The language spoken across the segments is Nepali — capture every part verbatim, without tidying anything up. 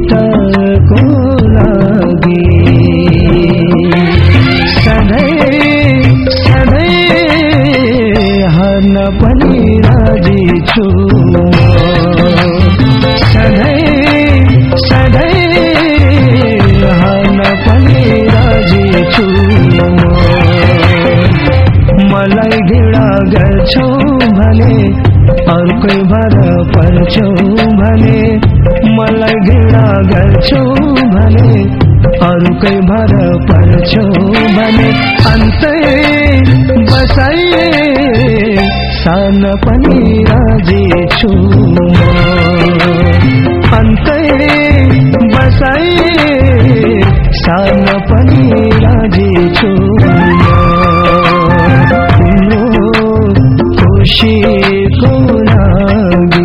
गीतको लागि सधैँ सधैँ हार्न पनि राजी छु सधैँ सधैँ हार्न पनि राजी छु मलाई घृणा गर्छौ भने अर्कै भर पर्छौ भने मलाई घृणा गर्छौ भने अर्कै भर पर्छौ भने अन्तै बसाइए सान पनि राजी छु अन्तै बसाइए सान पनि राजी छु खुशीको लागि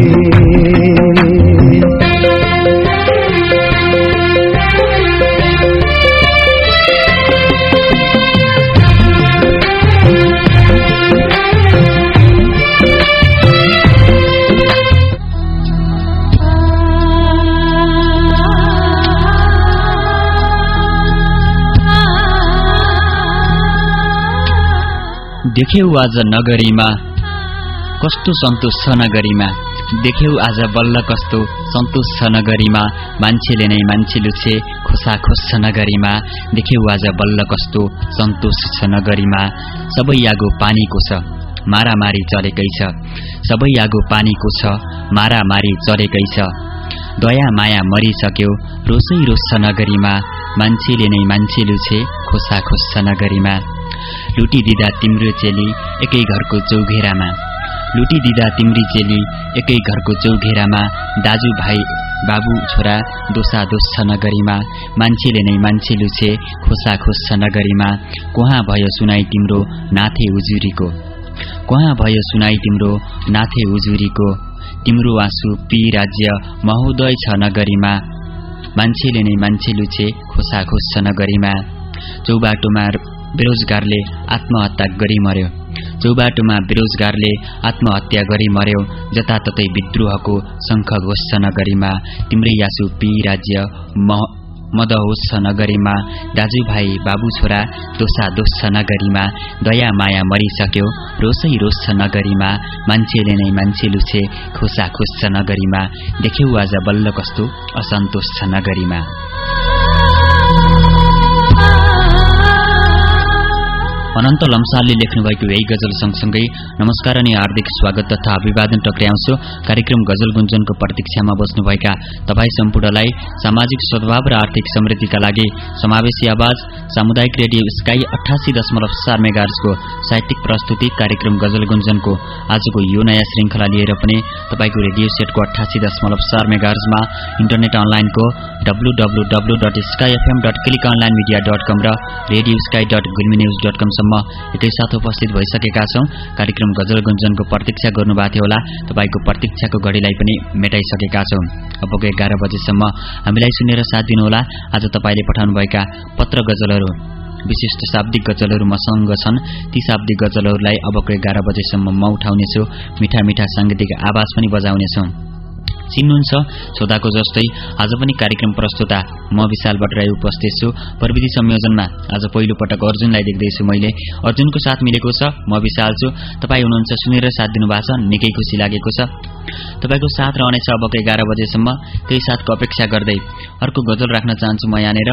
देख्यौ आज नगरीमा कस्तो सन्तोष छ नगरीमा देख्यौ आज बल्ल कस्तो सन्तोष छ नगरीमा मान्छेले नै मान्छे लुछे खोसा खोस छ नगरीमा देख्यौ आज बल्ल कस्तो सन्तोष छ नगरीमा सबै आगो पानीको छ मारामारी चलेकै छ सबै आगो पानीको छ मारामारी चलेकै छ दया माया मरिसक्यो रोसै रोस छ नगरीमा मान्छेले नै मान्छे लुछे खोसा खोस छ नगरीमा लुटिदिँदा तिम्रो चेली एकै घरको चौघेरामा लुटिदिँदा तिम्री चेली एकै घरको चौघेरामा दाजु भाइ बाबु छोरा दोसा दोष छ नगरीमा मान्छेले नै मान्छे लुछे खोसा खोस छ नगरीमा कहाँ भयो सुनाइ तिम्रो नाथे उजुरीको कहाँ भयो सुनाइ तिम्रो नाथे उजुरीको तिम्रो आँसु पी राज्य महोदय छ नगरीमा मान्छेले नै मान्छे लुछे खोसा खोस छ नगरीमा चौबाटोमा बेरोजगारले आत्महत्या गरी मर्यो चौबाटोमा बेरोजगारले आत्महत्या गरी मर्यो जताततै विद्रोहको शङ्ख घोष छ नगरीमा तिम्रै आँसु पी राज्य मदहोस छ नगरीमा दाजुभाइ बाबु छोरा दोसा दोष छ नगरीमा दया माया मरिसक्यो रोसै रोस छ नगरीमा मान्छेले नै मान्छे लुछे खोसा खोस छ नगरीमा देख्यौ आज बल्ल कस्तो असन्तोष छ नगरीमा अनन्त लम्सालले लेख्नुभएको यही गजल सँगसँगै नमस्कार अनि हार्दिक स्वागत तथा अभिवादन टक्र्याउँछु कार्यक्रम गजल गुञ्जनको प्रतीक्षामा बस्नुभएका तपाईँ सम्पूर्णलाई सामाजिक सद्भाव र आर्थिक समृद्धिका लागि समावेशी आवाज सामुदायिक रेडियो स्काई अठासी दशमलव चार मेगाहर्जको साहित्यिक प्रस्तुति कार्यक्रम गजल गुञ्जनको आजको यो नयाँ श्रृङ्खला लिएर पनि तपाईँको रेडियो सेटको अठासी दशमलव चार मेगाहर्जमा इन्टरनेट अनलाइनको W W W dot sky FM dot click online media dot com र radio sky dot Gulmi news dot com एकैसाथ उपस्थित भइसकेका छौं। कार्यक्रम गजल गुञ्जनको प्रतीक्षा गर्नुभएको थियो होला, तपाईको प्रतीक्षाको घडीलाई पनि मेटाइसकेका छौं। अबको एघार बजेसम्म हामीलाई सुनेर साथ दिनुहोला। आज तपाईले पठाउनुभएका पत्र गजलहरू विशिष्ट शाब्दिक गजलहरू मसँग छन्। ती शाब्दिक गजलहरूलाई अबको एघार बजेसम्म म उठाउनेछु। मिठा मिठा सांगीतिक आवाज पनि बजाउनेछु। चिन्नुहुन्छ छोदाको जस्तै आज पनि कार्यक्रम प्रस्तुता म विशाल भट्टराई उपस्थित छु। प्रविधि संयोजनमा आज पहिलो पटक अर्जुनलाई देख्दैछु मैले। अर्जुनको साथ मिलेको छ, म विशाल छु। तपाई हुनुहुन्छ, सुनेर साथ दिनुभएको छ, निकै खुसी लागेको छ। तपाईको साथ रहनेछ अबको एघार बजेसम्म। त्यही साथको अपेक्षा गर्दै अर्को गजल राख्न चाहन्छु म यहाँनिर।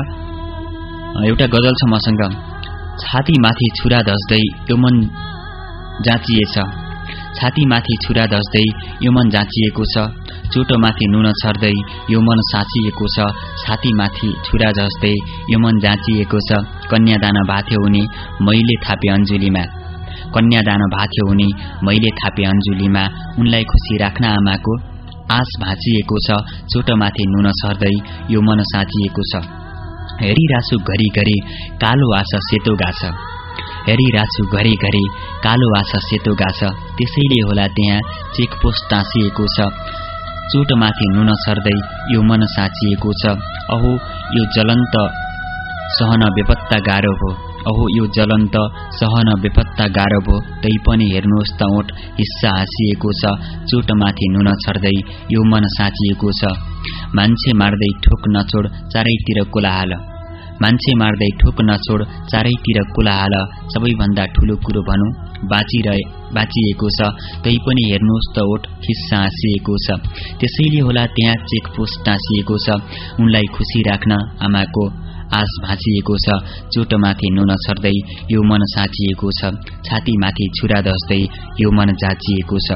एउटा गजल छ मसँग। छाती माथि छुरा धस्दै यो मन जाँचिएछ, छाती माथि छुरा धस्दै यो मन जाँचिएको छ, चोटो माथि नुन छर्दै यो मन साँचिएको छ, छाती माथि छुरा धस्दै यो मन जाँचिएको छ। कन्यादान भाथ्यो उनी मैले थापे अञ्जुलीमा, कन्यादान भाथ्यो उनी मैले थापे अञ्जुलीमा, उनलाई खुसी राख्न आमाको आस भाँचिएको छ, चोटो माथि नुन छर्दै यो मन साँचिएको छ। हेरिराछु घरिघरि कालो आशा सेतो गाछ, हेरिराछु घरिघरि कालो आशा सेतो गाछ, त्यसैले होला त्यहाँ चेकपोस्ट टाँसिएको छ, चोटमाथि नुन छर्दै यो मन साँचिएको छ। अहो यो जलन्त सहन बेपत्ता गाह्रो हो, अहो यो जलन्त सहन बेपत्ता गाह्रो भो, तैपनि हेर्नुहोस् त ओठ हिस्सा हाँसिएको छ, चोटमाथि नुन छर्दै यो मन साँचिएको छ। मान्छे मार्दै ठोक नछोड चारैतिर कोलाहल, मान्छे मार्दै ठोक नछोड चारैतिर कोलाहल, सबैभन्दा ठूलो कुरो भनौँ बाँचिरहे बाँचिएको छ, तैपनि हेर्नुहोस् त ओठ हिस्सा हाँसिएको छ। त्यसैले होला त्यहाँ चेकपोस्ट टाँसिएको छ, उनलाई खुसी राख्न आमाको आस भाँचिएको छ। चोटमाथि नुन छर्दै यो मन साँचिएको छ, छातीमाथि छुरा धस्दै यो मन जाचिएको छ।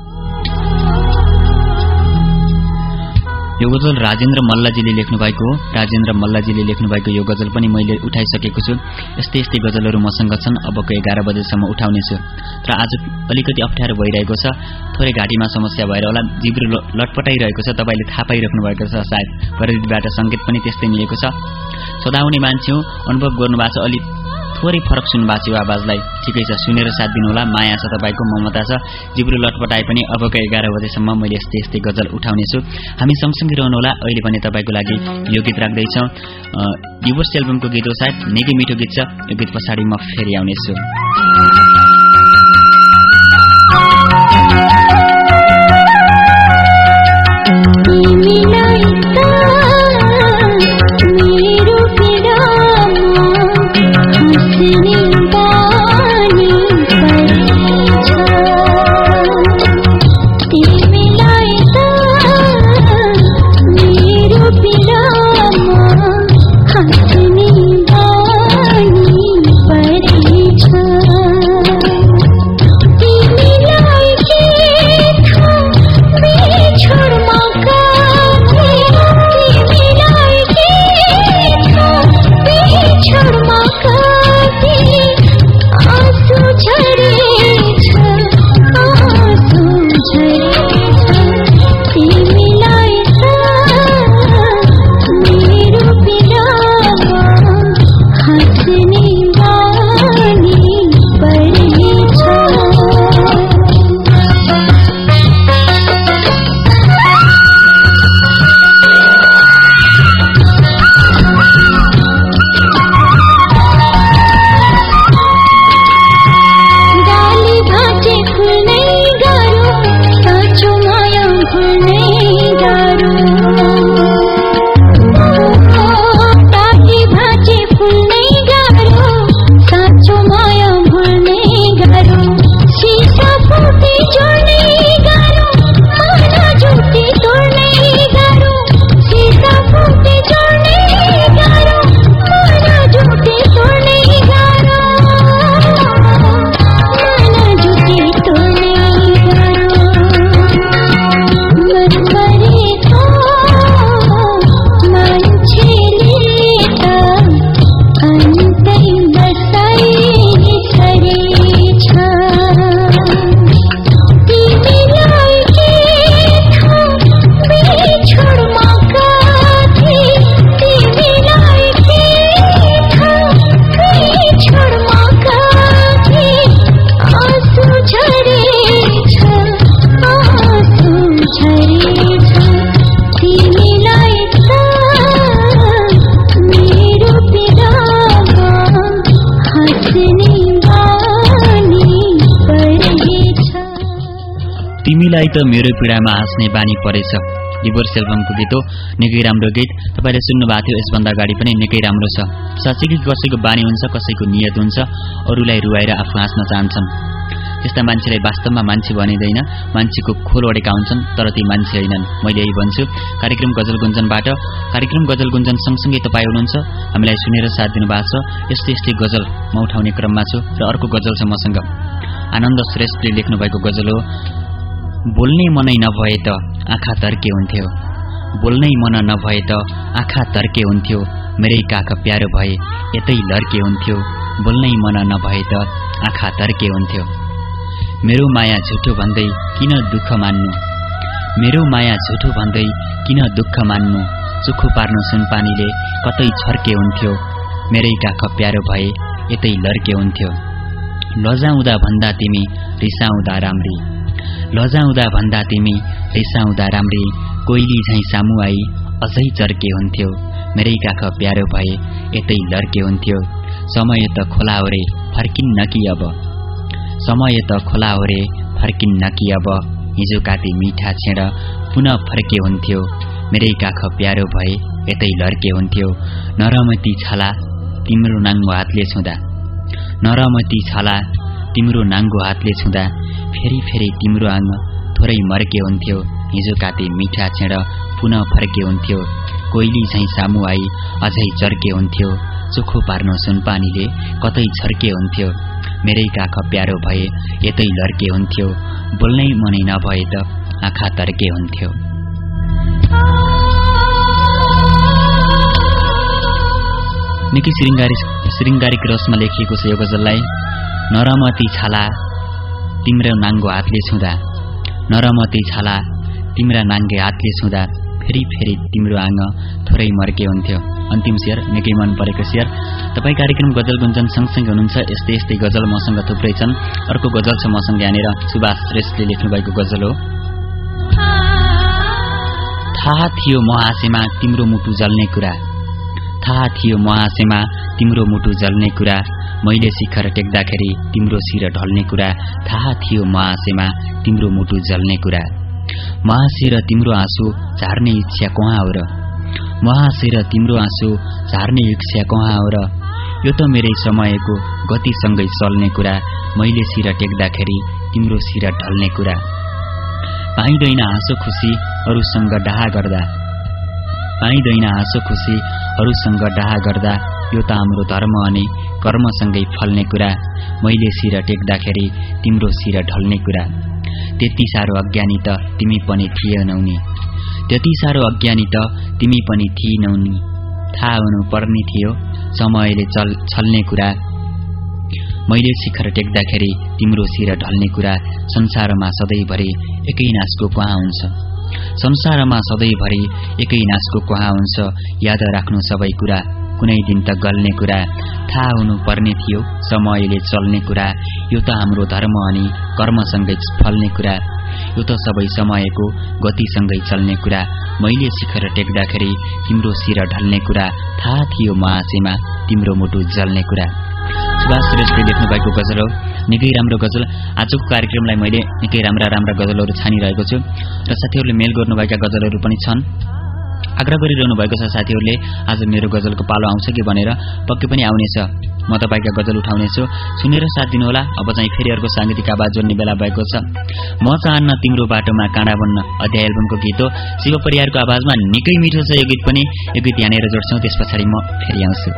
यो गजल राजेन्द्र मल्लजीले लेख्नु भएको हो। राजेन्द्र मल्लजीले लेख्नु भएको यो गजल पनि मैले उठाइसकेको छु। यस्तै यस्तै गजलहरू मसँग छन्, अबको एघार बजेसम्म उठाउनेछु। तर आज अलिकति अप्ठ्यारो भइरहेको छ, थोरै घाँटीमा समस्या भएर होला, जिब्रो लटपटाइरहेको छ। तपाईँले थाहा पाइराख्नु भएको छ सायद, प्रविधिबाट सङ्केत पनि त्यस्तै मिलेको छ। सदाउने मान्छे हो, अनुभव गर्नुभएको छ, अलि थोरै फरक सुन्नुभएको छ यो आवाजलाई। ठिकै छ, सुनेर साथ दिनुहोला। माया छ तपाईँको, ममता छ। जिब्रो लटपटाए पनि अबको एघार बजेसम्म मैले यस्तै यस्तै गजल उठाउनेछु। हामी सँगसँगै रहनुहोला। अहिले भने तपाईँको लागि यो गीत राख्दैछौँ, डिभोर्स एल्बमको गीत हो सायद, निकै मिठो गीत छ। यो गीत पछाडि म फेरि आउनेछु। तिमीलाई त मेरो पीडामा हाँस्ने बानी परेछ, डिभोर्स एल्बमको गीत हो। निकै राम्रो गीत, तपाईँले सुन्नुभएको थियो। यसभन्दा अगाडि पनि निकै राम्रो छ। साँच्चै कसैको बानी हुन्छ, कसैको नियत हुन्छ, अरूलाई रुवाएर आफू हाँस्न चाहन्छन्। त्यस्ता मान्छेलाई वास्तवमा मान्छे भनिँदैन, मान्छेको खोल अडेका हुन्छन्, तर ती मान्छे होइनन्। मैले यही भन्छु। कार्यक्रम गजल गुन्जनबाट, कार्यक्रम गजल गुन्जन सँगसँगै तपाईँ हुनुहुन्छ, हामीलाई सुनेर साथ दिनुभएको छ। यस्तै यस्तै गजल म उठाउने क्रममा छु र अर्को गजल छ मसँग। आनन्द श्रेष्ठले लेख्नुभएको गजल हो। बोल्नै मनै नभए त आँखा तर्के हुन्थ्यो, बोल्नै मन नभए त आँखा तर्के हुन्थ्यो, मेरै काख प्यारो भए यतै लर्के हुन्थ्यो, बोल्नै मन नभए त आँखा तर्के हुन्थ्यो। मेरो माया झुठो भन्दै किन दुःख मान्नु, मेरो माया झुठो भन्दै किन दुःख मान्नु, चोखो पार्नु सुनपानीले कतै छर्के हुन्थ्यो, मेरै काख प्यारो भए यतै लर्के हुन्थ्यो। लजाउँदा भन्दा तिमी रिसाउँदा राम्री, लजाउँदा भन्दा तिमी रिसाउँदा राम्री, कोइली झैँ सामु आई अझै चर्के हुन्थ्यो, मेरै काख प्यारो भए यतै लर्के हुन्थ्यो। समय त खोला हो रे फर्किन्न कि अब समय त खोला हो रे फर्किन्न कि अब हिजो काटे मिठा छेड पुनः फर्के हुन्थ्यो मेरै काख प्यारो भए यतै लड्के हुन्थ्यो नरमती छाला तिम्रो नाङ्गो हातले छुँदा नरमती छाला तिम्रो नाङ्गो हातले छुँदा फेरि फेरि तिम्रो आङ थोरै मर्के हुन्थ्यो हिजो काटे मिठा छेड पुनः फर्के हुन्थ्यो कोइली झैँ सामु आई अझै चर्के हुन्थ्यो चोखो पार्नु सुनपानीले कतै छर्के हुन्थ्यो मेरै काख प्यारो भए यतै लड्के हुन्थ्यो बोल्नै मनै नभए त आँखा तर्के हुन्थ्यो। निकै श्रृङ्गारी श्रृङ्गारिक रसमा लेखिएको छ यो गजललाई। नरमती छाला तिम्रो नाङ्गो हातले छुँदा नरमती छाला तिम्रा नाङ्गे हातले छुँदा फेरि फेरि तिम्रो आङ थोरै मर्के हुन्थ्यो। अन्तिम शेर निकै मन परेको शेर। तपाईँ कार्यक्रम गजल गुन्जन सँगसँगै हुनुहुन्छ। यस्तै यस्तै गजल मसँग थुप्रै छन्। अर्को गजल छ मसँग यहाँनिर सुभाष श्रेष्ठले लेख्नुभएको गजल हो। थाहा थियो महासेमा तिम्रो मुटु जल्ने कुरा थाहा थियो महासेमा तिम्रो मुटु जल्ने कुरा मैले शिखर टेक्दाखेरि तिम्रो शिर ढल्ने कुरा थाहा थियो महासेमा तिम्रो मुटु जल्ने कुरा महाशिर तिम्रो आँसु झार्ने इच्छा कहाँ हो र महाशिर तिम्रो आँसु झार्ने इच्छा कहाँ हो र यो त मेरै समयको गतिसँगै चल्ने कुरा मैले शिर टेक्दाखेरि तिम्रो शिर ढल्ने कुरा पाइँदैन हाँसो खुसी अरूसँग डाहा गर्दा पाइँदैन हाँसो खुसी अरूसँग डाहा गर्दा यो त हाम्रो धर्म अनि कर्मसँगै फल्ने कुरा मैले शिर टेक्दाखेरि तिम्रो शिर ढल्ने कुरा त्यति साह्रो अज्ञानी त तिमी पनि थिएनौ नि त्यति साह्रो अज्ञानी त तिमी पनि थिएनौ नि थाहा हुनु पर्ने थियो समयले चल छल्ने कुरा मैले शिखर टेक्दाखेरि तिम्रो शिर ढल्ने कुरा संसारमा सधैँभरि एकै नासको कहाँ हुन्छ संसारमा सधैँभरि एकै नासको कहाँ हुन्छ याद राख्नु सबै कुरा कुनै दिन त गल्ने कुरा थाहा हुनु पर्ने थियो समयले चल्ने कुरा यो त हाम्रो धर्म अनि कर्मसँगै फल्ने कुरा यो त सबै समयको गतिसँगै चल्ने कुरा मैले शिखर टेक्दाखेरि तिम्रो शिर ढल्ने कुरा थाहा थियो महासेमा तिम्रो मुटु जल्ने कुरा। सुभाष श्रेष्ठले लेख्नु भएको गजल हो। निकै राम्रो गजल। आजको कार्यक्रमलाई मैले निकै राम्रा राम्रा गजलहरू छानिरहेको छु र साथीहरूले मेल गर्नुभएका गजलहरू पनि छन्। आग्रह गरिरहनु भएको छ साथीहरूले आज मेरो गजलको पालो आउँछ कि भनेर। पक्कै पनि आउनेछ। म तपाईँका गजल उठाउनेछु। सुनेर साथ दिनुहोला। अब चाहिँ फेरि अर्को साङ्गीतिक आवाज जोड्ने बेला भएको छ। म चाहन्न तिम्रो बाटोमा काँडा बन्न अध्याय एल्बमको गीत हो। शिव परियारको आवाजमा निकै मिठो छ यो गीत पनि। यो गीत यहाँनिर जोड्छौँ, त्यस पछाडि म फेरि आउँछु।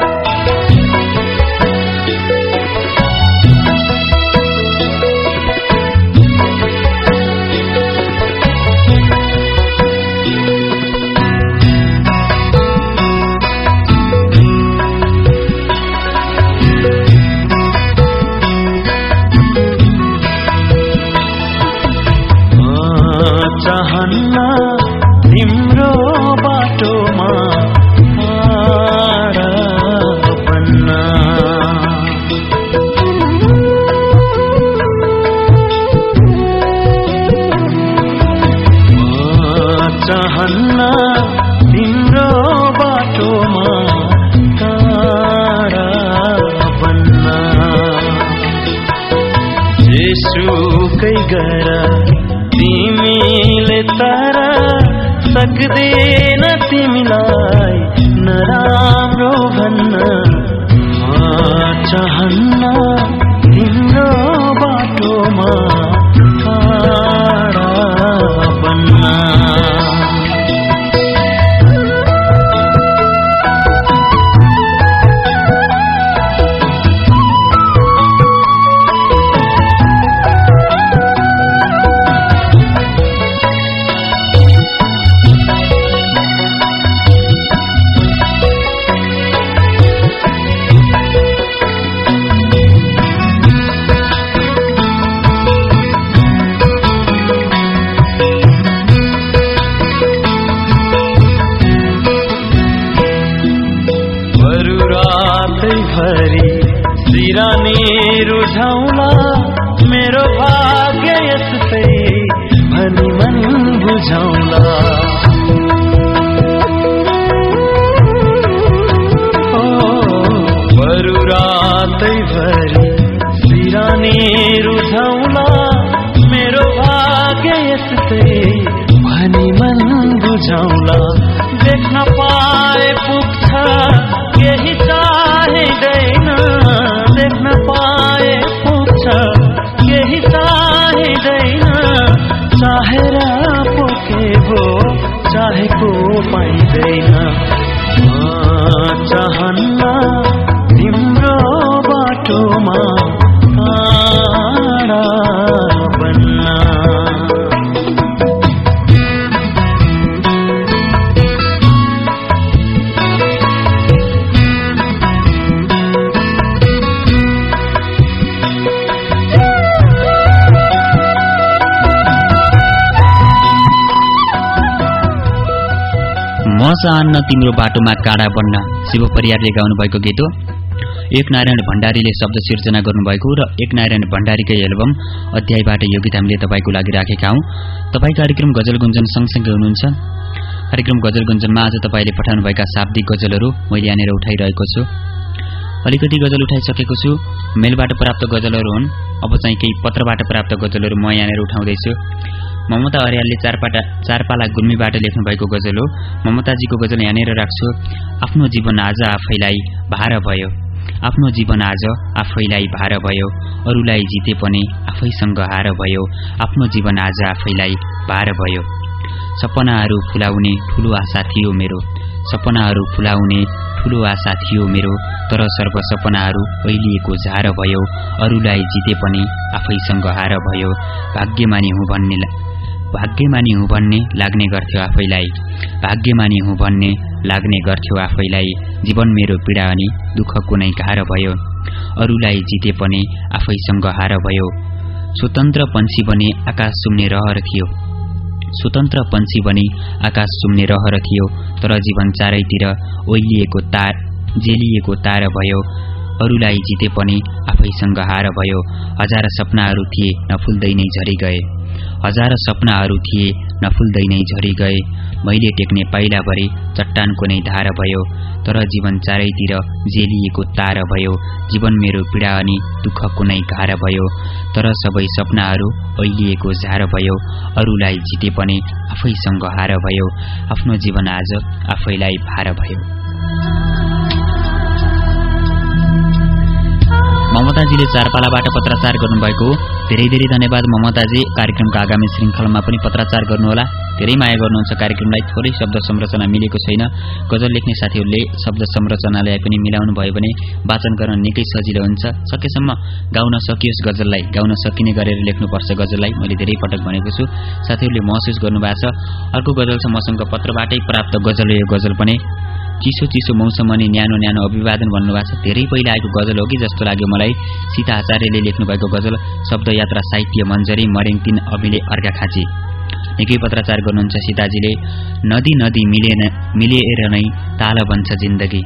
चाहन्न तिम्रो बाटोमा काँडा बन्न चाहन्न तिम्रो बाटोमा काँडा बन्न जेसुकै गर तिमीले तर सक्दैन तिमीलाई नराम्रो भन्न चाहन्न तिम्रो बाटोमा काँडा बन्न। सिरानी रुझाउला मेरो भाग्य यस्तै भनी मन बुझाउला ओ बरु रातैभरि सिरानी रुझाउला मेरो भाग्य यस्तै भनी मन बुझाउला देख्न पाए पुग्छ केही चाहिँदैन देख्न पाए पुग्छ केही चाहिँदैन चाहेर पोके भो चाहेको पाइँदैन चाहन्न तिम्रो बाटोमा काँडा बन्न म चाहन्न तिम्रो बाटोमा काँडा बन्न शिव परियारले गाउनु भएको गीत हो। एक नारायण भण्डारीले शब्द सिर्जना गर्नुभएको र एक नारायण भण्डारीकै एल्बम अध्यायबाट यो गीत हामीले तपाईँको लागि राखेका हौँ। तपाईँ कार्यक्रम गजल गुन्जन सँगसँगै हुनुहुन्छ। कार्यक्रम गजल गुन्जनमा आज तपाईँले पठाउनुभएका शाब्दिक गजलहरू मैले यहाँनिर उठाइरहेको छु। अलिकति गजल उठाइसकेको छु। मेलबाट प्राप्त गजलहरू हुन्। अब चाहिँ केही पत्रबाट प्राप्त गजलहरू म यहाँनिर उठाउँदैछु। ममता अर्यालले चारपाटा चारपाला गुल्मीबाट लेख्नु भएको गजल हो। ममताजीको गजल यहाँनिर राख्छु। आफ्नो जीवन आज आफैलाई भार भयो, आफ्नो जीवन आज आफैलाई भार भयो, अरूलाई जिते पनि आफैसँग हार भयो, आफ्नो जीवन आज आफैलाई भार भयो। सपनाहरू फुलाउने ठुलो आशा थियो मेरो, सपनाहरू फुलाउने ठुलो आशा थियो मेरो, तर सर्व सपनाहरू पहिलिएको झार भयो, अरूलाई जिते पनि आफैसँग हार भयो। भाग्यमानी हुँ भन्ने भाग्यमानी हुँ भन्ने लाग्ने गर्थ्यो आफैलाई, भाग्यमानी हुँ भन्ने लाग्ने गर्थ्यो आफैलाई, जीवन मेरो पीडा अनि दुःख कुनै गाह्रो भयो, अरूलाई जिते पनि आफैसँग हार भयो। स्वतन्त्र पंक्षी बने आकाश सुम्ने रहर थियो, स्वतन्त्र पंक्षी बने आकाश सुम्ने रहर थियो, तर जीवन चारैतिर ओइलिएको तार जेलिएको तार भयो, अरूलाई जिते पनि आफैसँग हार भयो। हजार सपनाहरू थिए नफुल्दै नै झरी गए, हजार सपनाहरू थिए नफुल्दै नै झरी गए, मैले टेक्ने पाइलाभरि चट्टानको नै धार भयो, तर जीवन चारैतिर जेलिएको तार भयो, जीवन मेरो पीडा अनि दुःख कुनै गाह्र भयो, तर सबै सपनाहरू ओइलिएको झार भयो, अरूलाई जिते पनि आफैसँग हार भयो, आफ्नो जीवन आज आफैलाई भार भयो। ममताजीले चारपालाबाट पत्राचार गर्नुभएको धेरै धेरै धन्यवाद ममताजी। कार्यक्रमका आगामी श्रृङ्खलामा पनि पत्राचार गर्नुहोला। धेरै माया गर्नुहुन्छ कार्यक्रमलाई। थोरै शब्द संरचना मिलेको छैन, गजल लेख्ने साथीहरूले शब्द संरचनालाई पनि मिलाउनु भयो भने वाचन गर्न निकै सजिलो हुन्छ। सकेसम्म गाउन सकियोस् गजललाई, गाउन सकिने गरेर लेख्नुपर्छ गजललाई। मैले धेरै पटक भनेको छु, साथीहरूले महसुस गर्नुभएको छ। अर्को गजल छ मसँग पत्रबाटै प्राप्त गजल, यो गजल पनि चिसो चिसो मौसम अनि न्यानो न्यानो अभिवादन भन्नुभएको छ। धेरै पहिला आएको गजल हो कि जस्तो लाग्यो मलाई। सीता आचार्यले लेख्नुभएको गजल, शब्द यात्रा साहित्य मन्जरी मरिङ तीन अभिले अर्घा खाँची। निकै पत्राचार गर्नुहुन्छ सीताजीले। नदी नदी मिलेन मिलेर नै ताल बन्छ जिन्दगी,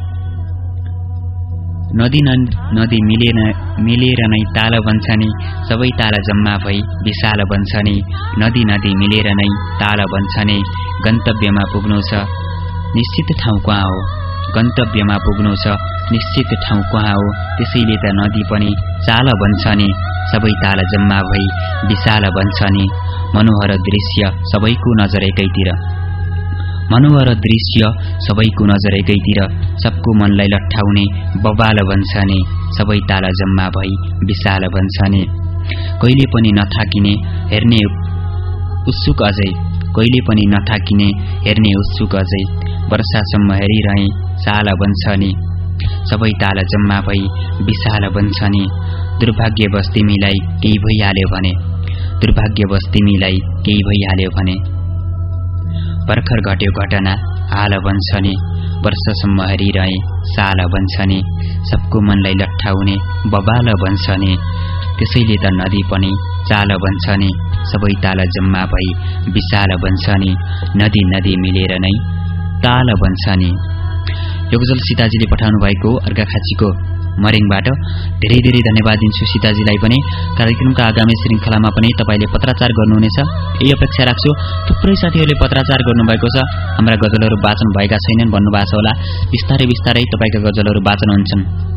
नदी नदी मिलेन मिलेर नै ताल बन्छ नि, सबै ताल जम्मा भई विशाल बन्छ नि, नदी नदी मिलेर नै ताल बन्छ नि, गन्तव्यमा पुग्नु छ निश्चित ठाउँ कहाँ हो, गन्तव्यमा पुग्नु छ निश्चित ठाउँ कहाँ हो, त्यसैले त नदी पनि चाल बन्छ नि, सबै ताल जम्मा भई विशाल बन्छ नि, मनोहर दृश्य सबैको नजर एकैतिर, मनोहर दृश्य सबैको नजर एकैतिर, सबको मनलाई लट्ठाउने बबाल बन्छ नि, सबै ताल जम्मा भई विशाल बन्छ नि, कहिले पनि नथाकिने हेर्ने उत्सुक अझै, कहिले पनि नथाकिने हेर्ने उत्सुक अझै, वर्षासम्म हेरिरहे साल बन्छ नि, सबै ताल जम्मा भई विशाल बन्छ नि, दुर्भाग्यवश तिमीलाई केही भइहाल्यो भने, दुर्भाग्यवश तिमीलाई केही भइहाल्यो भने, भर्खर घट्यो घटना हाल बन्छ नि, वर्षसम्म हेरिरहे साल बन्छ नि, सबको मनलाई लट्ठाउने बबाल बन्छ नि, त्यसैले त नदी पनि चाल बन्छ नि, सबै ताल जम्मा भई विशाल बन्छ नि, नदी नदी मिलेर नै ताल बन्छ नि। यो गजल सीताजीले पठाउनु भएको अर्घाखाँचीको मरिङबाट धेरै धेरै धन्यवाद दिन्छु सीताजीलाई पनि। कार्यक्रमका आगामी श्रृङ्खलामा पनि तपाईँले पत्राचार गर्नुहुनेछ यही अपेक्षा राख्छु। थुप्रै साथीहरूले पत्राचार गर्नुभएको छ, हाम्रा गजलहरू वाचन भएका छैनन् भन्नुभएको छ होला। बिस्तारै बिस्तारै तपाईँका गजलहरू वाचन हुन्छन्।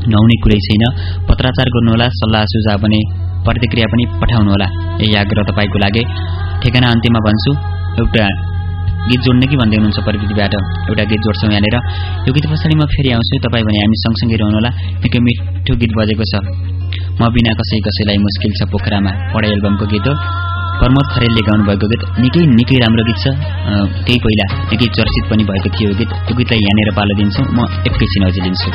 नहुने कुरै छैन। पत्राचार गर्नुहोला, सल्लाह सुझाव भने प्रतिक्रिया पनि पठाउनुहोला। यही आग्रह तपाईँको लागि। ठेगाना अन्त्यमा भन्छु, एउटा गीत जोड्ने कि भन्दै हुनुहुन्छ प्रविधिबाट, एउटा गीत जोड्छौँ यहाँनिर। यो गीत पछाडि म फेरि आउँछु, तपाईँ भने हामी सँगसँगै रहनुहोला। निकै मिठो गीत बजेको छ, म बिना कसै कसैलाई मुस्किल छ पोखरामा, पढाइ एल्बमको गीत हो। प्रमोद खरेलले गाउनुभएको गीत, निकै निकै राम्रो गीत छ। केही पहिला निकै चर्चित पनि भएको थियो यो गीत। यो गीतलाई यहाँनिर पालो दिन्छु, म एकैछिन अझै लिन्छु।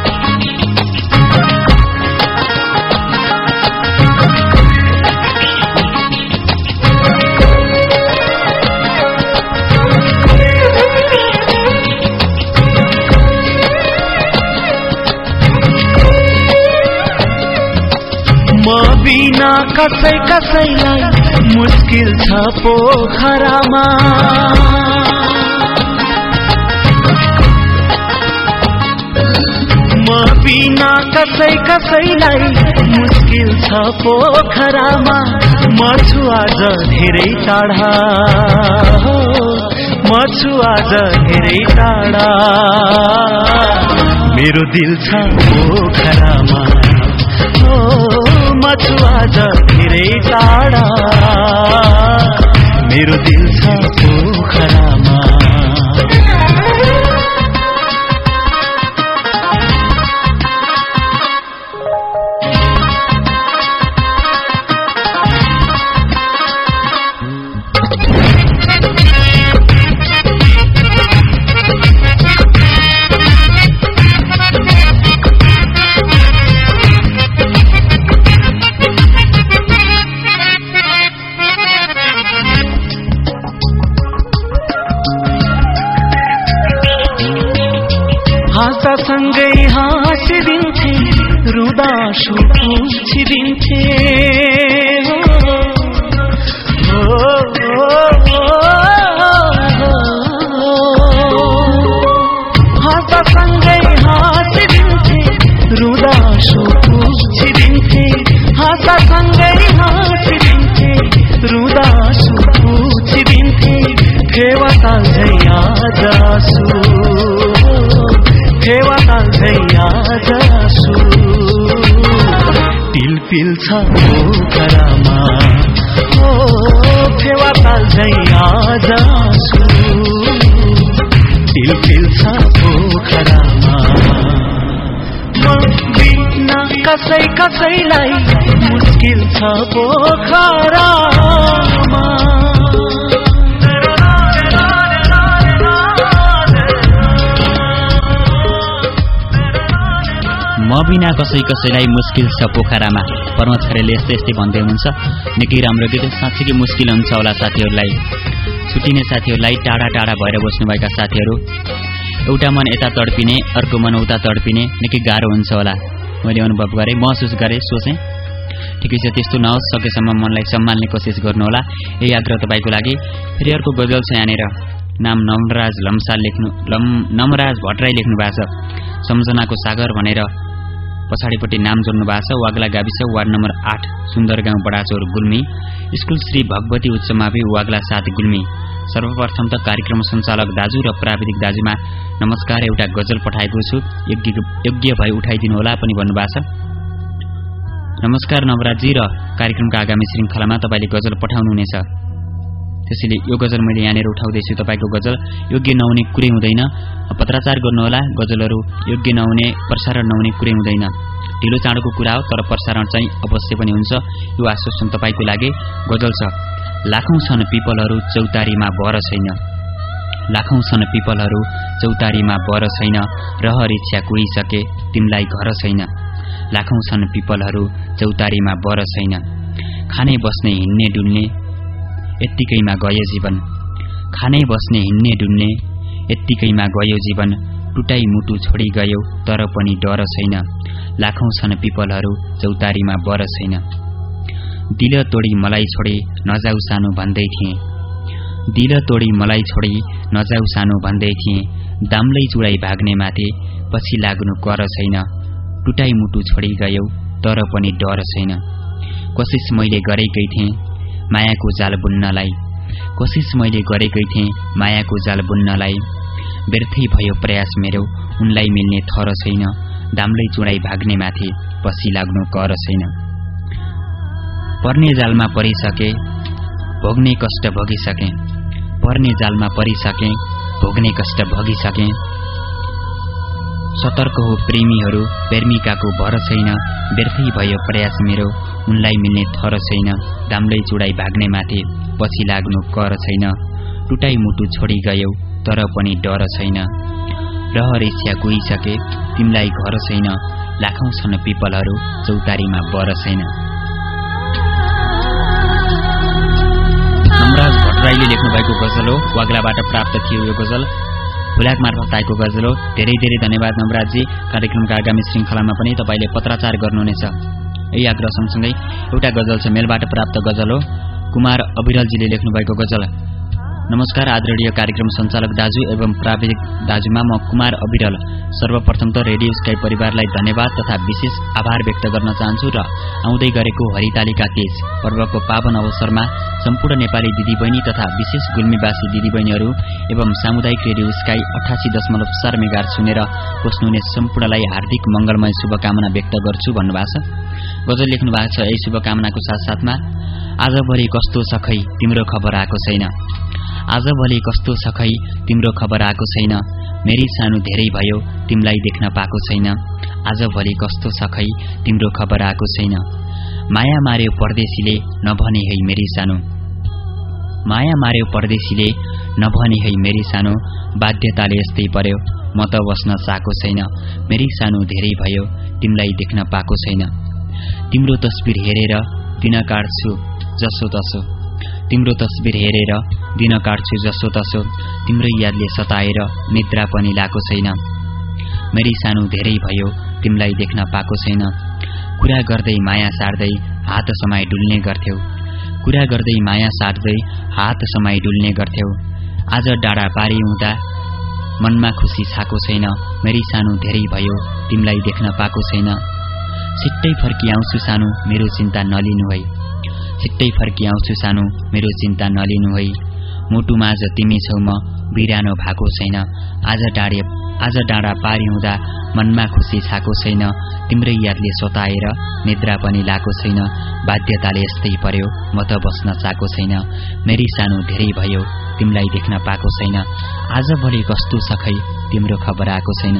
बिना कसै कसैलाई मुस्किल छ पोखरामा, म बिना कसै कसैलाई मुस्किल छ पोखरामा। म छु आज धेरै टाढा, म छु आज धेरै टाढा, मेरो दिल छ पोखरामा। म छु आज धेरै टाढा, मेरो दिल छ पोखरामा। सँगै हाँसिदिन्थे, रुँदा सुखिदिन्थे, हाँस्दा सँगै हाँसिदिन्थे, रुँदा सुखिदिन्थे, हाँस्दा सँगै हाँसिदिन्थे, रुँदा सुखिदिन्थे। फेवा ताल्दै आजसु, फेवा ताल्दै आजसु, टिलपिल छ पोखरामा, ओ फेवा ताल्दै आजसु, टिलपिल छ पोखरामा। म बिना कसै कसैलाई मुस्किल छ पोखरामा। म बिना कसै कसैलाई मुस्किल छ पोखरामा। प्रमोद खरेलले यस्तै यस्तै भन्दै हुनुहुन्छ। निकै राम्रो गीत। साँच्चीकै मुस्किल हुन्छ होला साथीहरूलाई, छुट्टिने साथीहरूलाई, टाढा टाढा भएर बस्नुभएका साथीहरू। एउटा मन यता तडपिने, अर्को मन उता तडपिने निकै गाह्रो हुन्छ होला। मैले अनुभव गरेँ, महसुस गरेँ, सोचेँ। ठिकै छ, त्यस्तो नहोस्, सकेसम्म मनलाई सम्हाल्ने कोसिस गर्नुहोला। यही आग्रह तपाईँको लागि। फेरि अर्को गजल छ यहाँनिर, नाम नमराज लम्साल लेख्नु लम नमराज भट्टराई लेख्नु भएको छ। सम्झनाको सागर भनेर पछाडिपट्टि नाम जोड्नु भएको छ। वाग्ला गाविस, वार्ड नम्बर आठ, सुन्दर गाउँ, बडाचौर, गुल्मी। स्कुल श्री भगवती उच्च मावि, वाग्ला सात, गुल्मी। सर्वप्रथम त कार्यक्रम सञ्चालक दाजु र प्राविधिक दाजुमा नमस्कार। एउटा गजल पठाएको छु, योग्य योग्य भई उठाइदिनु होला पनि भन्नुभएको छ। नमस्कार नवराजी, र कार्यक्रमका आगामी श्रृङ्खलामा तपाईँले गजल पठाउनुहुनेछ। त्यसैले यो गजल मैले यहाँनिर उठाउँदैछु। तपाईँको गजल योग्य नहुने कुरै हुँदैन, पत्राचार गर्नुहोला। गजलहरू योग्य नहुने, प्रसारण नहुने कुरै हुँदैन। ढिलो चाँडोको कुरा हो, तर प्रसारण चाहिँ अवश्य पनि हुन्छ। यो आश्वासन तपाईँको लागि। गजल छ, लाखौं छन् पिपलहरू चौतारीमा बर छैन, लाखौं छन् पिपलहरू चौतारीमा बर छैन, रहर इच्छा कुहिसके तिमीलाई घर छैन। लाखौं छन् पिपलहरू चौतारीमा बर छैन, खाने बस्ने हिँड्ने डुल्ने यत्तिकैमा गयो जीवन। खाने बस्ने हिँड्ने डुल्ने यत्तिकैमा गयो जीवन, टुटाई मुटु छोडी गयो तर पनि डर छैन। लाखौं छन् पिपलहरू चौतारीमा बर छैन। दिल तोडी मलाई छोडी नजाऊ सानो भन्दै थिए, दिल तोडी मलाई छोडी नजाऊ सानो भन्दै थिए। दामलै चुडाई भाग्ने माथे पछि लाग्नु कर छैन, टुटाई मुटु छोडी गयो तर पनि डर छैन। कोसिस मैले गरेकै थिएँ मायाको जाल बुन्नलाई, कोसिस मैले गरेकै थिएँ मायाको जाल बुन्नलाई। व्यर्थै भयो प्रयास मेरो, उनलाई मिल्ने थर छैन। दाम्लै चुडाई भाग्ने माथि पछि लाग्नु कर छैन। पर्ने जालमा परिसके भोग्ने कष्ट भोगिसके, पर्ने जालमा परिसके भोग्ने कष्ट भोगिसके। सतर्क हो प्रेमीहरू, प्रेमिकाको भर छैन, व्यर्थै भयो प्रयास मेरो, उनलाई मिल्ने थर छैन। दाम्लै चुडाई भाग्ने माथि पछि लाग्नु कर छैन। टुटाई मुटु छोडी गयौ तर पनि डर छैन। रहर इच्छा गइसके तिमलाई घर छैन, लाखौं छन् पिपलहरू चौतारीमा बर छैन। नमराज भट्टराईले लेख्नु भएको गजल हो, वाग्लाबाट प्राप्त थियो यो गजल। फुलाक मार्फत आएको गजल हो। धेरै धेरै धन्यवाद नमराजजी। कार्यक्रमका आगामी श्रृङ्खलामा पनि तपाईले पत्राचार गर्नुहुनेछ। यही आग्रह सँगसँगै एउटा गजल छ, मेलबाट प्राप्त गजल हो। कुमार अविरलजीले लेख्नु भएको गजल। नमस्कार आदरणीय कार्यक्रम सञ्चालक दाजु एवं प्राविधिक दाजुमा, म कुमार अविरल सर्वप्रथम त रेडियो स्काई परिवारलाई धन्यवाद तथा विशेष आभार व्यक्त गर्न चाहन्छु र आउँदै गरेको हरितालिका तीज पर्वको पावन अवसरमा सम्पूर्ण नेपाली दिदीबहिनी तथा विशेष गुल्मीवासी दिदीबहिनीहरू एवं सामुदायिक रेडियो स्काई अठासी दशमलव चार मेगाहर्ज सुनेर बस्नुहुने सम्पूर्णलाई हार्दिक मंगलमय शुभकामना व्यक्त गर्छु भन्नुभएको छ। गजल लेख्नु भएको छ। यही शुभकामनाको साथसाथमा आजभरि कस्तो छ खै तिम्रो खबर आएको छैन, आजभरि कस्तो छ खै तिम्रो खबर आएको छैन, मेरी सानो धेरै भयो तिमलाई देख्न पाएको छैन, आजभरि कस्तो छ खै तिम्रो खबर आएको छैन। माया मार्यो परदेशीले नभने है मेरी सानो, माया मार्यो परदेशीले नभने है मेरी सानो, बाध्यताले यस्तै पर्यो म त बस्न चाहेको छैन, मेरी सानो धेरै भयो तिमलाई देख्न पाएको छैन। तिम्रो तस्बिर हेरेर दिन काट्छु जसो तसो, तिम्रो तस्बिर हेरेर दिन काट्छु जसो तसो, तिम्रो यादले सताएर निद्रा पनि लाएको छैन, मेरी सानो धेरै भयो तिमलाई देख्न पाएको छैन। कुरा गर्दै माया सार्दै हात समाई डुल्ने गर्थ्यौ, कुरा गर्दै माया सार्दै हात समाई डुल्ने गर्थ्यौ, आज डाँडा पारी हुँदा मनमा खुसी छाएको छैन, मेरी सानो धेरै भयो तिमलाई देख्न पाएको छैन। छिट्टै फर्की आउँछु सानो मेरो चिन्ता नलिनु है, छिट्टै फर्की आउँछु सानो मेरो चिन्ता नलिनु है, मुटुमाझ तिमी छौ म बिरानो भएको छैन, आज डाँडे आज डाँडा पारी हुँदा मनमा खुसी छाएको छैन, तिम्रै यादले सताएर निद्रा पनि लाएको छैन, बाध्यताले यस्तै पर्यो म त बस्न चाहेको छैन, मेरी सानो धेरै भयो तिमलाई देख्न पाएको छैन, आजभरि कस्तो छ खै तिम्रो खबर आएको छैन।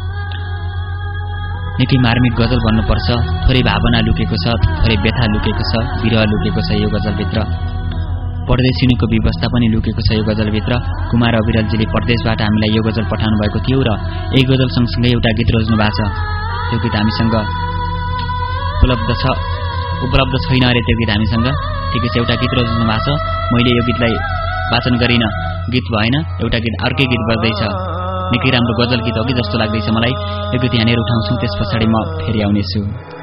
निकै मार्मिक गजल भन्नुपर्छ। थोरै भावना लुकेको छ, थोरै व्यथा लुकेको छ, विरह लुकेको छ यो गजलभित्र, परदेशिनीको व्यवस्था पनि लुकेको छ यो गजलभित्र। कुमार अविरलजीले परदेशबाट हामीलाई यो गजल पठाउनु भएको थियो र यही गजल सँगसँगै एउटा गीत रोज्नु भएको छ। त्यो गीत हामीसँग उपलब्ध छ उपलब्ध छैन अरे त्यो गीत हामीसँग। ठिकै छ, एउटा गीत रोज्नु भएको छ। मैले यो गीतलाई वाचन गरिन, गीत भएन, एउटा गीत अर्कै गीत बज्दैछ। निकै राम्रो गजल गीत हो कि जस्तो लाग्दैछ मलाई। यो गीत यहाँनिर उठाउँछु, त्यस पछाडि म फेरि आउनेछु।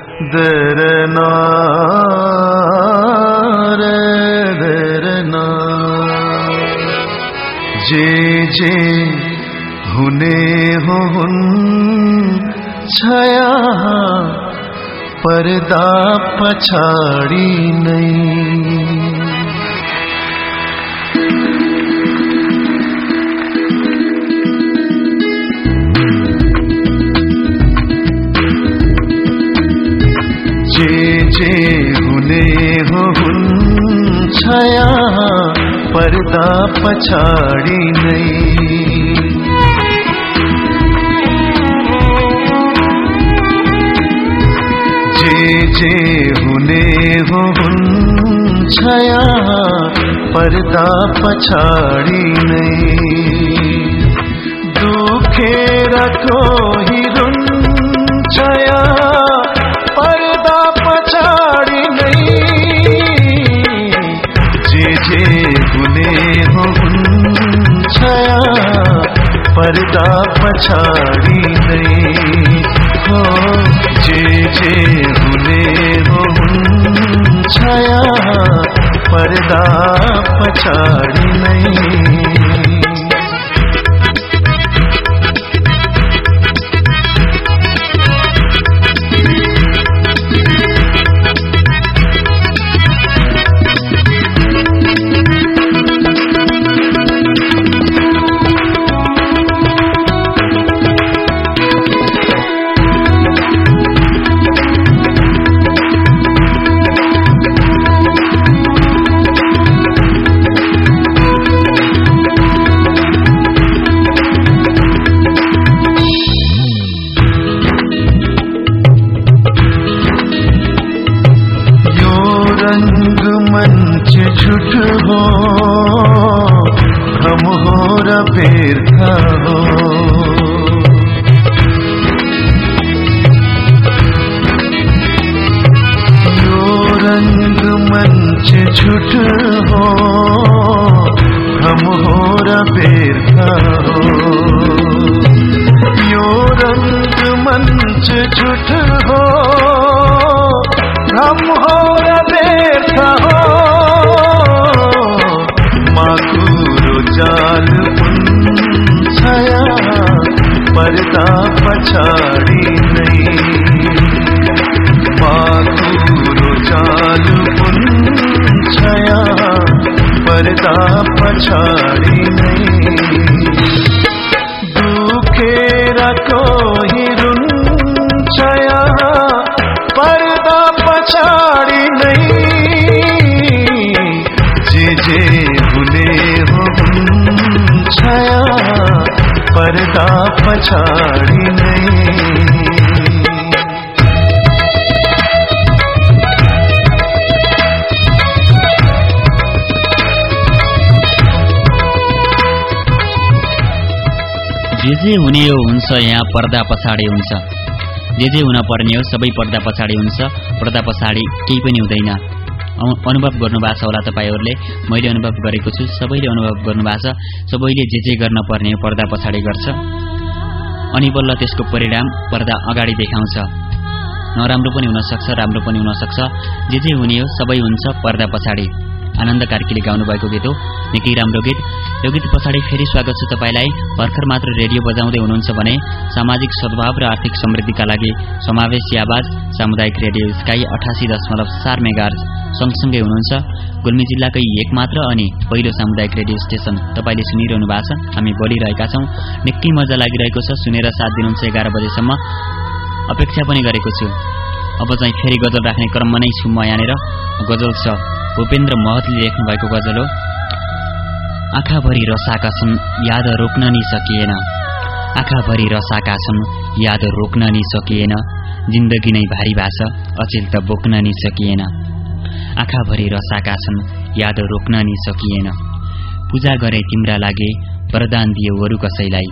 जे जे हुने हो छाया पर्दा पछाडी नै, जे जे हुने हो छाया पर्दा पछाडी नै, जे जे हुने हो छाया पर्दा पछाडी नै, दुखेर कोही छाया पर्दा पछाडी नै, जे जे हुने हो छाया पर्दा पछाडी नै, हो जे जे हुने हो छाया पर्दा पछाडी नै। झूठ हो भ्रम हो र व्यर्थ हो यो रंगमंच झूठ हो भ्रम हो र व्यर्थ हो यो रंगमंच झूठ हो भ्रम हो र व्यर्थ हो माकुरो जाल छाया पर्दा पछाडी नै माकुरो जाल छाया पर्दा पछाडी नै दुखेर कोही रुन्छया पर्दा पछाडी नै जे जे भुले हो छया पर्दा पछाडी नै जे जे हुने हो हुन्छ यहाँ पर्दा पछाडि हुन्छ जे जे हुन पर्ने हो सबै पर्दा पछाडि हुन्छ पर्दा पछाडि केही पनि हुँदैन अनुभव गर्नुभएको छ होला तपाईहरुले मैले अनुभव गरेको छु सबैले अनुभव गर्नुभएको छ सबैले जे जे गर्न पर्ने हो पर्दा पछाडि गर्छ अनि बल्ल त्यसको परिणाम पर्दा अगाडि देखाउँछ नराम्रो पनि हुन सक्छ राम्रो पनि हुन सक्छ जे जे हुने हो सबै हुन्छ पर्दा पछाडि आनन्द कार्कीले गाउनु भएको गीत हो निकै राम्रो गीत यो गीत पछाडि फेरि स्वागत छ तपाईलाई भर्खर मात्र रेडियो बजाउँदै हुनुहुन्छ भने सामाजिक सद्भाव र आर्थिक समृद्धिका लागि समावेशी आवाज सामुदायिक रेडियो स्काई अठासी दशमलव चार मेगाहर्ज सँगसँगै हुनुहुन्छ गुल्मी जिल्लाकै एक मात्र अनि पहिलो सामुदायिक रेडियो स्टेशन तपाईले सुनिरहनु भएको छ हामी बोलिरहेका छौं निकै मजा लागिरहेको छ सुनेर साथ दिनुहुन्छ एघार बजेसम्म अपेक्षा पनि गरेको छु अब चाहिँ फेरि गजल राख्ने क्रममा नै छु म यहाँनिर गजल छ भूपेन्द्र महतले लेख्नु भएको गजल हो आँखाभरि रसाका छन् याद रोक्न नि सकिएन आँखाभरि रसाका छन् याद रोक्न नि सकिएन जिन्दगी नै भारी भाष अचेल त बोक्न नि सकिएन आँखाभरि रसाका छन् याद रोक्न नि सकिएन पूजा गरे तिम्रा लागि वरदान दियो अरु कसैलाई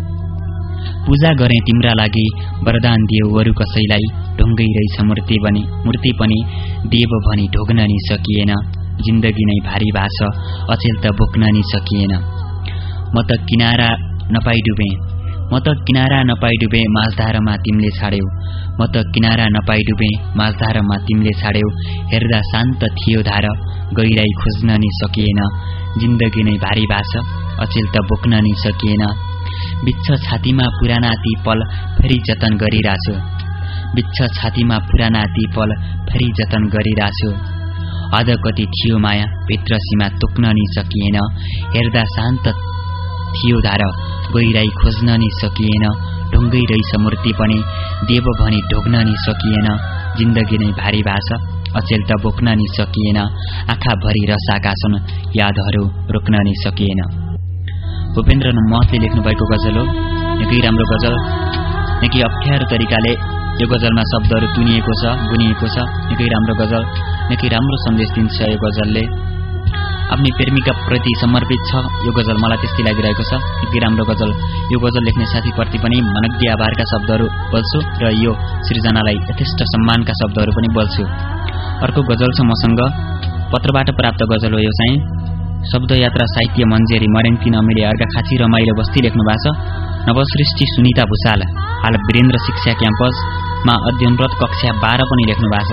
पूजा गरे तिम्रा लागि वरदान दियो अरु कसैलाई ढुङ्गै रहेछ मूर्ति बनी मूर्ति पनि देव भनी ढोग्न नि सकिएन जिन्दगी नै भारी भाष अचेल त बोक्न नि सकिएन म त किनारा नपाई डुबे म त किनारा नपाई डुबे माझधारमा तिमीले छाड्यौ म त किनारा नपाई डुबे माझधारमा तिमीले छाड्यौ हेर्दा शान्त थियो धार गहिराई खोज्न नि सकिएन जिन्दगी नै भारी भाष अचेल त बोक्न नि सकिएन बिच्छ छातीमा पुराना ती पल फेरि जतन गरिराछु बिच्छ छातीमा पुराना ती पल फेरि जतन गरिराछु अझ कति थियो माया भित्र सीमा तोक्न नि सकिएन हेर्दा शान्त थियो धार गहिराई खोज्न नि सकिएन ढुङ्गै रहेछ मूर्ति पनि देव भनी ढोग्न नि सकिएन जिन्दगी नै भारी भाष अचेल त बोक्न नि सकिएन आँखाभरि रसाका छन् यादहरू रोक्न नि सकिएन भूपेन्द्र महतले लेख्नु भएको गजल हो निकै राम्रो गजल निकै अप्ठ्यारो तरिकाले यो गजलमा शब्दहरू तुनिएको छ बुनिएको छ निकै राम्रो गजल निकै राम्रो सन्देश दिन्छ यो गजलले आफ्नै प्रेमिका प्रति समर्पित छ यो गजल मलाई त्यस्तै लागिरहेको छ निकै राम्रो गजल यो गजल लेख्ने साथीप्रति पनि मनग्दी आभारका शब्दहरू बोल्छु र यो सृजनालाई यथेष्ट सम्मानका शब्दहरू पनि बोल्छु अर्को गजल छ मसँग पत्रबाट प्राप्त गजल हो यो चाहिँ शब्द यात्रा साहित्य मन्जेरी मरेन्ती नमिले अर्घाखाँची रमाइलो बस्ती लेख्नु भएको छ नवसृष्टि सुनिता भूषाल हाल वीरेन्द्र शिक्षा क्याम्पसमा अध्ययनरत कक्षा बाह्र पनि लेख्नु भएको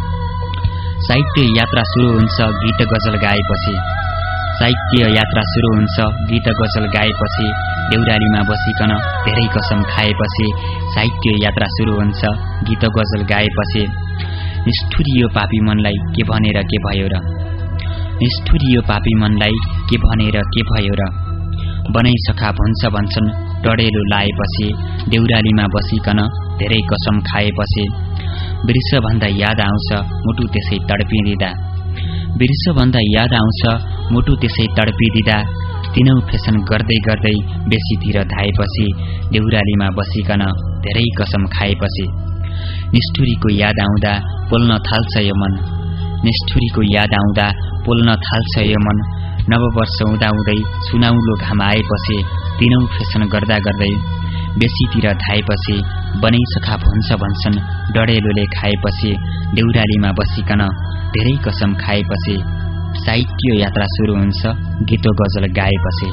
छ साहित्य यात्रा सुरु हुन्छ गीत गजल गाएपछि साहित्य यात्रा सुरु हुन्छ गीत गजल गाएपछि देउरालीमा बसिकन धेरै कसम खाएपछि साहित्य यात्रा सुरु हुन्छ गीत गजल गाएपछि निष्ठुरियो पापी मनलाई के भनेर के भयो र निष्ठुरियो पापी मनलाई के भनेर के भयो र बनाई सखा भन्छ भन्छन् डडेलो लाएपछि देउरालीमा बसिकन धेरै कसम खाएपछि वृष भन्दा याद आउँछ मुटु त्यसै तडपिदिँदा वृष भन्दा याद आउँछ मुटु त्यसै तडपिदिँदा तिनौ फेसन गर्दै गर्दै बेसीतिर धाएपछि देउरालीमा बसिकन धेरै कसम खाएपछि निष्ठुरीको याद आउँदा बोल्न थाल्छ यो मन निष्ठुरीको याद आउँदा पोल्न थाल्छ यो मन। नववर्ष हुँदाहुँदै सुनाउलो घाम आएपछि दिनौं फेसन गर्दा गर्दै बेसीतिर धाएपछि बनै सखाप हुन्छ भन्छन्। डढेलोले खाएपछि देउरालीमा बसिकन धेरै कसम खाएपछि साहित्य यात्रा सुरु हुन्छ गीतो गजल गाएपछि।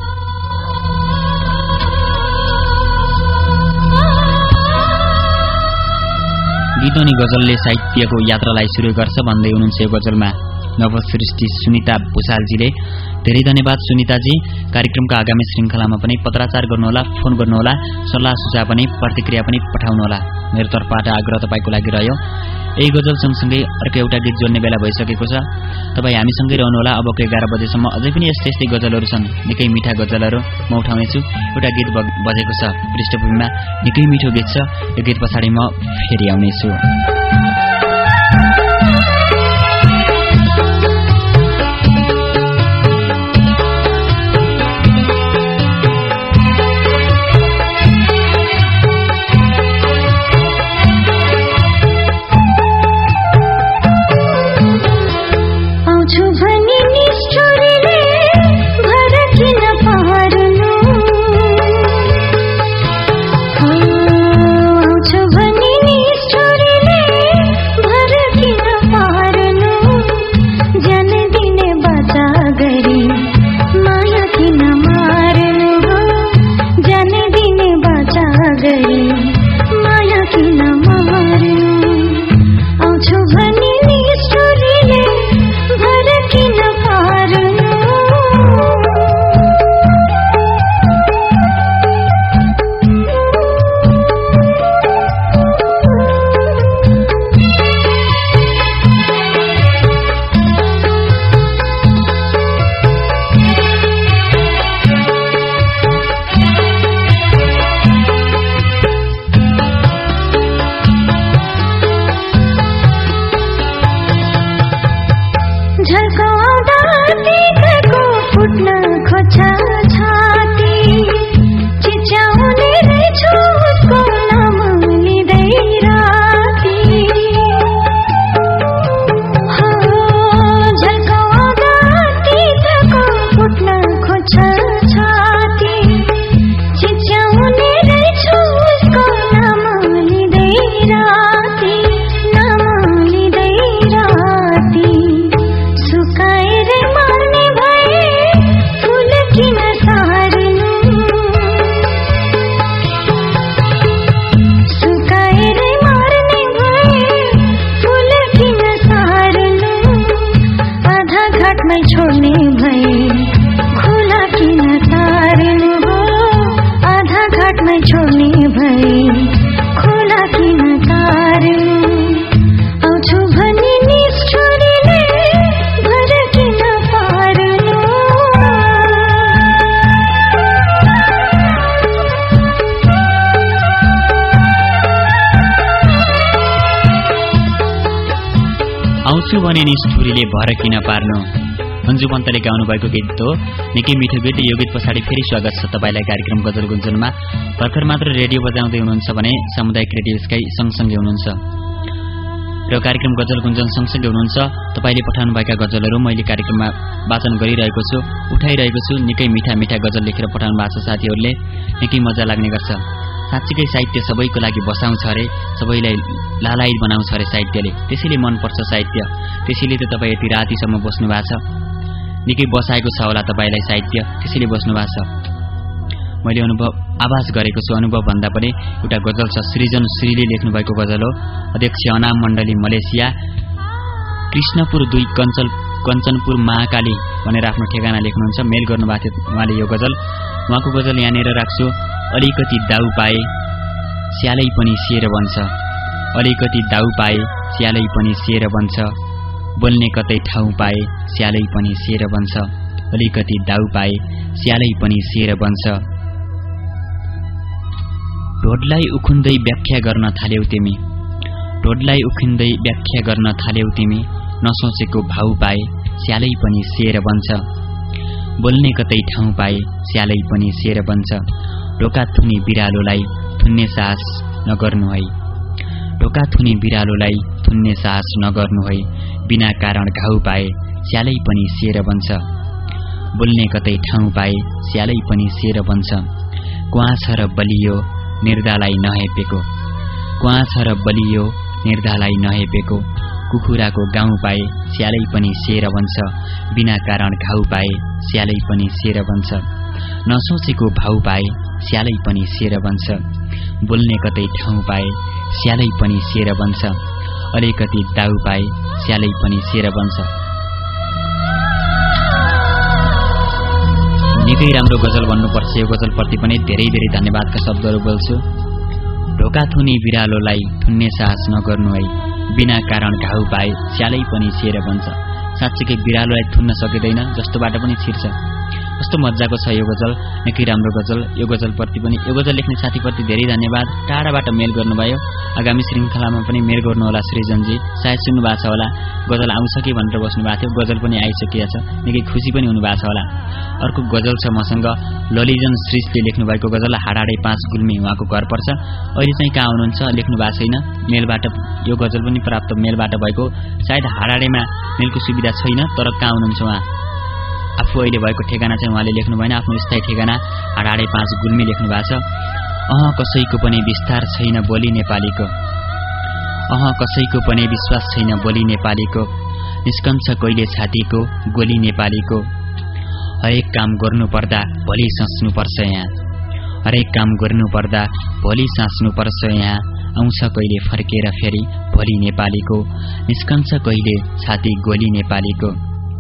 गीत अनि गजलले साहित्यको यात्रालाई सुरु गर्छ भन्दै हुनुहुन्छ यो गजलमा नवसृष्टि सुनिता भूषालजीले। धेरै धन्यवाद सुनिताजी। कार्यक्रमका आगामी श्रृङ्खलामा पनि पत्राचार गर्नुहोला, फोन गर्नुहोला, सल्लाह सुझाव पनि प्रतिक्रिया पनि पठाउनुहोला। मेरो तर्फबाट आग्रह तपाईँको लागि रह्यो। यही गजल सँगसँगै अर्को एउटा गीत जोड्ने बेला भइसकेको छ। तपाईँ हामीसँगै रहनुहोला। अबको एघार बजेसम्म अझै पनि यस्तै यस्तै गजलहरू छन्, निकै मिठा गजलहरू म उठाउनेछु। एउटा गीत बजेको छ पृष्ठभूमिमा, निकै मिठो गीत छ। यो गीत पछाडि म फेरि आउनेछु। आउँछु भने निष्ठुरीले भर किन पार्नु, अन्जु पन्तले गाउनु भएको गीत हो। निकै मिठो गीत। यो गीत पछाडि फेरि स्वागत छ तपाईँलाई कार्यक्रम गजल गुन्जनमा। भर्खर मात्र रेडियो बजाउँदै हुनुहुन्छ भने सामुदायिक रेडियो स्काई सँगसँगै हुनुहुन्छ र कार्यक्रम गजल गुन्जन सँगसँगै हुनुहुन्छ। तपाईँले पठाउनुभएका गजलहरू मैले कार्यक्रममा वाचन गरिरहेको छु, उठाइरहेको छु। निकै मिठा मिठा गजल लेखेर पठाउनु भएको छ साथीहरूले, निकै मजा लाग्ने गर्छ। साँच्चीकै साहित्य सबैको लागि बसाउँछ अरे, सबैलाई लालायित बनाउँछ अरे साहित्यले। त्यसैले मनपर्छ साहित्य, त्यसैले त तपाईँ यति रातिसम्म बस्नु भएको छ। निकै बसाएको छ होला तपाईँलाई साहित्य, त्यसैले बस्नु भएको छ। मैले अनुभव आभास गरेको छु, अनुभव भन्दा पनि एउटा गजल छ, सृजन श्रीले लेख्नुभएको गजल हो। अध्यक्ष अनाम मण्डली मलेसिया, कृष्णपुर दुई कञ्चल कञ्चनपुर महाकाली भनेर आफ्नो ठेगाना लेख्नुहुन्छ। मेल गर्नुभएको थियो उहाँले यो गजल। उहाँको गजल यहाँनिर राख्छु। अलिकति दाउ पाए स्यालै पनि शेर बन्छ, अलिकति दाउ पाए स्यालै पनि शेर बन्छ, बोल्ने कतै ठाउँ पाए स्यालै पनि शेर बन्छ, अलिकति दाउ पाए स्यालै पनि शेर बन्छ। ढोडलाई उखुन्दै व्याख्या गर्न थाल्यौ तिमी, ढोडलाई उखुन्दै व्याख्या गर्न थाल्यौ तिमी, नसोचेको भाउ पाए स्यालै पनि शेर बन्छ, बोल्ने कतै ठाउँ पाए स्यालै पनि शेर बन्छ। ढोका थुनी बिरालोलाई थुन्ने साहस नगर्नु है, ढोका थुनी बिरालोलाई थुन्ने साहस नगर्नु है, बिना कारण घाउ पाए स्यालै पनि शेर बन्छ। बोल्ने कतै ठाउँ पाए स्यालै पनि शेर बन्छ। क्वाँ छ र बलियो निर्धालाई नहेपेको, क्वाँ छ र बलियो निर्धालाई नहेपेको। कुखुराको गाउँ पाए स्यालै पनि शेर बन्छ। बिना कारण घाउ पाए स्यालै पनि शेर बन्छ। नसोचेको भाउ पाए स्यालै पनि शेर बन्छ। बोल्ने कतै ठाउँ पाए स्यालै पनि शेर बन्छ। अलिकति दाउ पाए स्यालै पनि शेर बन्छ। निकै राम्रो गजल भन्नुपर्छ। यो गजलप्रति पनि धेरै धेरै धन्यवादका शब्दहरू बोल्छु। ढोका थुनी बिरालोलाई थुन्ने साहस नगर्नु है, बिना कारण घाउ पाए स्यालै पनि शेर बन्छ। साँच्चीकै बिरालोलाई थुन्न सकिँदैन, जस्तोबाट पनि छिर्छ। कस्तो मजाको छ यो गजल, निकै राम्रो गजल। यो गजलप्रति पनि, यो गजल लेख्ने साथीप्रति धेरै धन्यवाद। टाढाबाट मेल गर्नुभयो। आगामी श्रृङ्खलामा पनि मेल गर्नुहोला सृजनजी, सायद सुन्नु भएको छ होला। गजल आउँछ कि भनेर बस्नु भएको थियो, गजल पनि आइसकेको छ। निकै खुसी पनि हुनुभएको छ होला। अर्को गजल छ मसँग, ललिजन श्रीषले लेख्नुभएको गजल, हाडाडे पाँच गुल्मी, उहाँको घर पर्छ। अहिले चाहिँ कहाँ हुनुहुन्छ लेख्नु भएको छैन। मेलबाट यो गजल पनि प्राप्त मेलबाट भएको, सायद हाडाडेमा मेलको सुविधा छैन, तर कहाँ हुनुहुन्छ उहाँ आफू अहिले भएको ठेगाना चाहिँ उहाँले लेख्नु भएन। आफ्नो स्थायी ठेगाना हाडाडे पाँच गुल्मी लेख्नु भएको छ। अह कसैको पनि विस्तार छैन बोली नेपालीको, अह कसैको पनि विश्वास छैन बोली नेपालीको। निस्कन्छ कहिले छातीको गोली नेपालीको। हरेक काम गर्नु पर्दा भोलि साँच्नु पर्छ यहाँ, हरेक काम गर्नु पर्दा भोलि साँच्नु पर्छ यहाँ। आउँछ कहिले फर्केर फेरि भोलि नेपालीको। निस्कन्छ कहिले छाती गोली नेपालीको।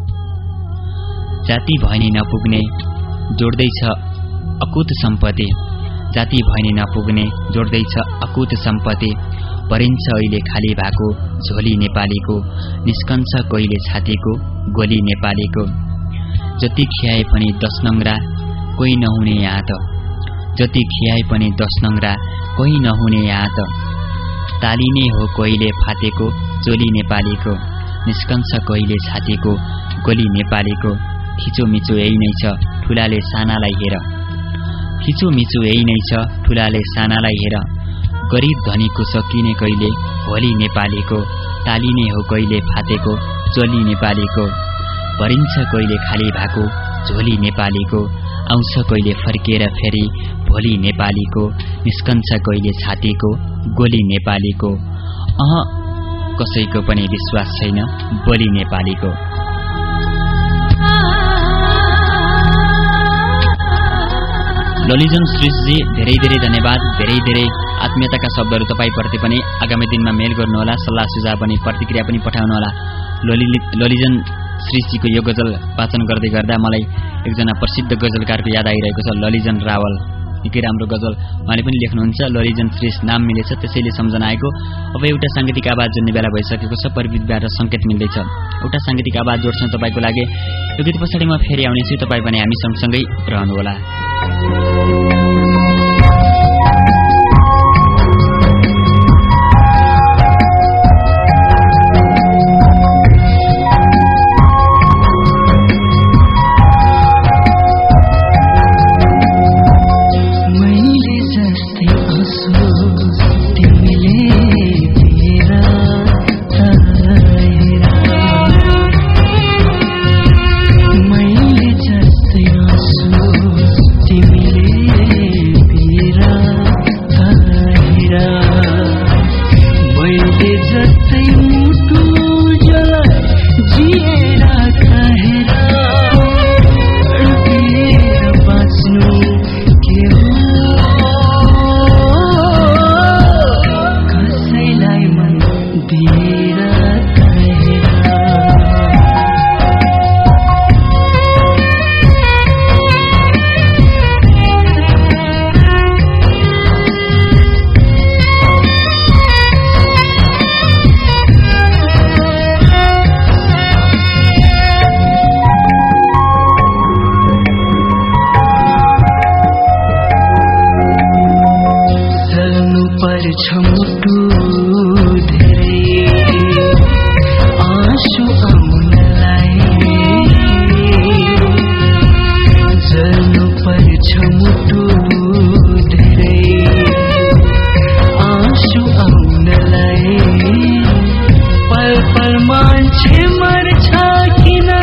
जाति भएनी नपुग्ने जोड्दैछ अकुत सम्पत्ति, जाति भएनी नपुग्ने जोड्दैछ अकुत सम्पत्ति। परिन्छ अहिले खाली भएको झोली नेपालीको। निस्कन्छ कहिले छातीको गोली नेपालीको। जति खियाए पनि दस नङ्ग्रा कोही नहुने यहाँ त, जति खियाए पनि दस नङ्ग्रा कोही नहुने यहाँ त। तालिने हो कहिले फाटेको चोली नेपालीको। निस्कन्छ कहिले छातीको गोली नेपालीको। खिचोमिचो यही नै छ ठुलाले सानालाई हेर, खिचोमिचो यही नै छ ठुलाले सानालाई हेर। गरिब धनीको सकिने कहिले भोलि नेपालीको। तालिने हो कहिले फाटेको चोली नेपालीको। भरिन्छ कहिले खाली भएको झोली नेपालीको। आउँछ कहिले फर्केर फेरि भोलि नेपालीको। निस्कन्छ कहिले छातीको गोली नेपालीको। अह कसैको पनि विश्वास छैन बोली नेपालीको। ललिजन श्रीषजी धेरै धेरै धन्यवाद। धेरै धेरै आत्मीयताका शब्दहरू तपाईप्रति पनि। आगामी दिनमा मेल गर्नुहोला, सल्लाह सुझाव पनि प्रतिक्रिया पनि पठाउनुहोला। ललिजन श्रीषजीको यो गजल वाचन गर्दै गर्दा मलाई एकजना प्रसिद्ध गजलकारको याद आइरहेको छ, ललिजन रावल। निकै राम्रो गजल उहाँले पनि लेख्नुहुन्छ। ललिजन श्रीष नाम मिलेछ, त्यसैले सम्झना आएको। अब एउटा साङ्गीतिक आवाज जोड्ने बेला भइसकेको छ। प्रविधिबाट सङ्केत मिल्दैछ, एउटा साङ्गीतिक आवाज जोड्छौँ तपाईँको लागि। यो गीत पछाडि म फेरि आउनेछु, तपाईँ पनि हामी सँगसँगै रहनुहोला। मान्छे मर्छ किन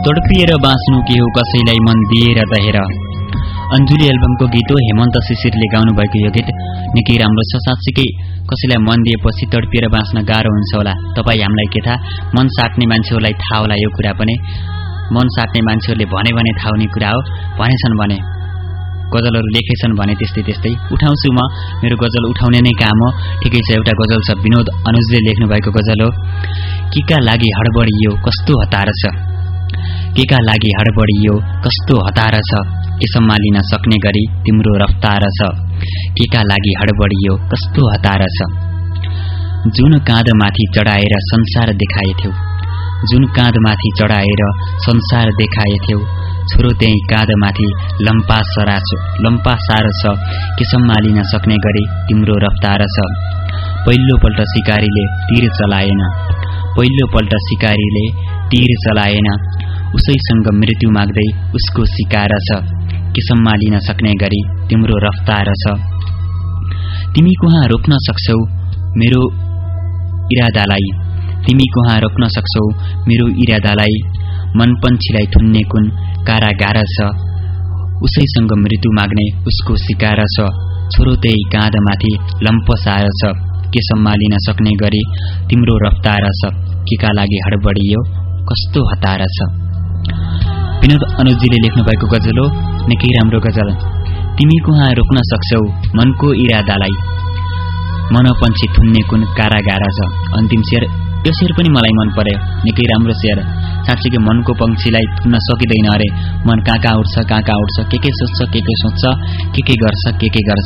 तडपिएर बाँच्नु के हो कसैलाई मन दिएर त हेर। अन्जुली एल्बमको गीत हो, हेमन्त शिशिरले गाउनु भएको यो गीत निकै राम्रो छ। साँच्चीकै कसैलाई मन दिएपछि तडपिएर बाँच्न गाह्रो हुन्छ होला। तपाईँ हामीलाई के थाहा, मन साट्ने मान्छेहरूलाई थाहा होला यो कुरा पनि। मन साट्ने मान्छेहरूले भने भने थाहा हुने कुरा हो, भनेछन् भने गजलहरू लेखेछन् भने त्यस्तै त्यस्तै उठाउँछु म। मेरो गजल उठाउने नै काम हो। ठिकै छ, एउटा गजल छ, विनोद अनुजले लेख्नु भएको गजल हो। केका लागि हडबडियो कस्तो हतार छ, केका लागि हडबडियो कस्तो हतार छ, के सम्हालिन सक्ने गरी तिम्रो रफ्तार छ, केका लागि हडबडियो कस्तो हतार छ। जुन काँधमाथि चढाएर संसार देखाएथ्यौ, जुन काँधमाथि चढाएर संसार देखाएथ्यौ, छोरो त्यही काँधमाथि लम्पा सराछो लम्पा सारो छ, के सम्हालिन सक्ने गरी तिम्रो रफ्तार छ। पहिलोपल्ट सिकारीले तीर चलाएन, पहिलोपल्ट सिकारीले तीर चलाएन, उसैसँग मृत्यु माग्दै उसको शिकार छ, के सम्हालिन सक्ने गरी तिम्रो रफ्तार छ। तिमी कहाँ रोक्न सक्छौ मेरो इरादालाई, तिमी कहाँ रोक्न सक्छौ मेरो इरादालाई, मनपन्छीलाई थुन्ने कुन कारागार छ, उसैसँग मृत्यु माग्ने उसको शिकार छ, छोरो त्यही काँधमाथि लम्पसार छ, के सम्हालिन सक्ने गरी तिम्रो रफ्तार छ, केका लागि हडबडियो कस्तो हतार छ। विनोद अनुजजीले लेख्नु भएको गजल हो, निकै राम्रो गजल। तिमी कहाँ रोक्न सक्छौ मनको इरादालाई, मनपन्छी थुन्ने कुन कारागार छ। अन्तिम शेर, यो शेर पनि मलाई मन पर्यो, निकै राम्रो शेर। साँच्चीकै मनको पंक्षीलाई थुन्न सकिँदैन अरे, मन कहाँ कहाँ उठ्छ कहाँ कहाँ उठ्छ, के के सोच्छ के के सोच्छ, के के गर्छ के के गर्छ।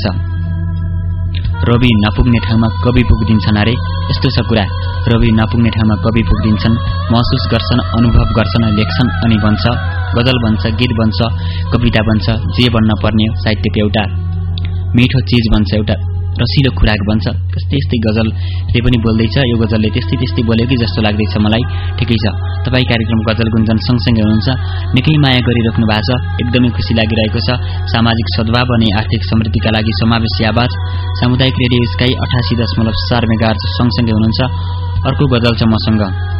रवि नपुग्ने ठाउँमा कवि पुग्दिन्छन् अरे, यस्तो छ कुरा। रवि नपुग्ने ठाउँमा कवि पुग्दिन्छन्, महसुस गर्छन्, अनुभव गर्छन्, लेख्छन् अनि बन्छ, गजल बन्छ, गीत बन्छ, कविता बन्छ, जे बन्न पर्ने साहित्यको एउटा मिठो चिज बन्छ, एउटा रसिलो खुराक बन्छ। त्यस्तै यस्तै गजलले पनि बोल्दैछ, यो गजलले त्यस्तै त्यस्तै बोल्यो कि जस्तो लाग्दैछ मलाई। ठिकै छ, तपाईँ कार्यक्रम गजल गुन्जन सँगसँगै हुनुहुन्छ, निकै माया गरिराख्नु भएको छ, एकदमै खुसी लागिरहेको छ। सामाजिक सद्भाव अनि आर्थिक समृद्धिका लागि समावेशी आवाज सामुदायिक रेडियो स्काई अठासी दशमलव चार मेगाहर्ज सँगसँगै हुनुहुन्छ। अर्को गजल छ मसँग,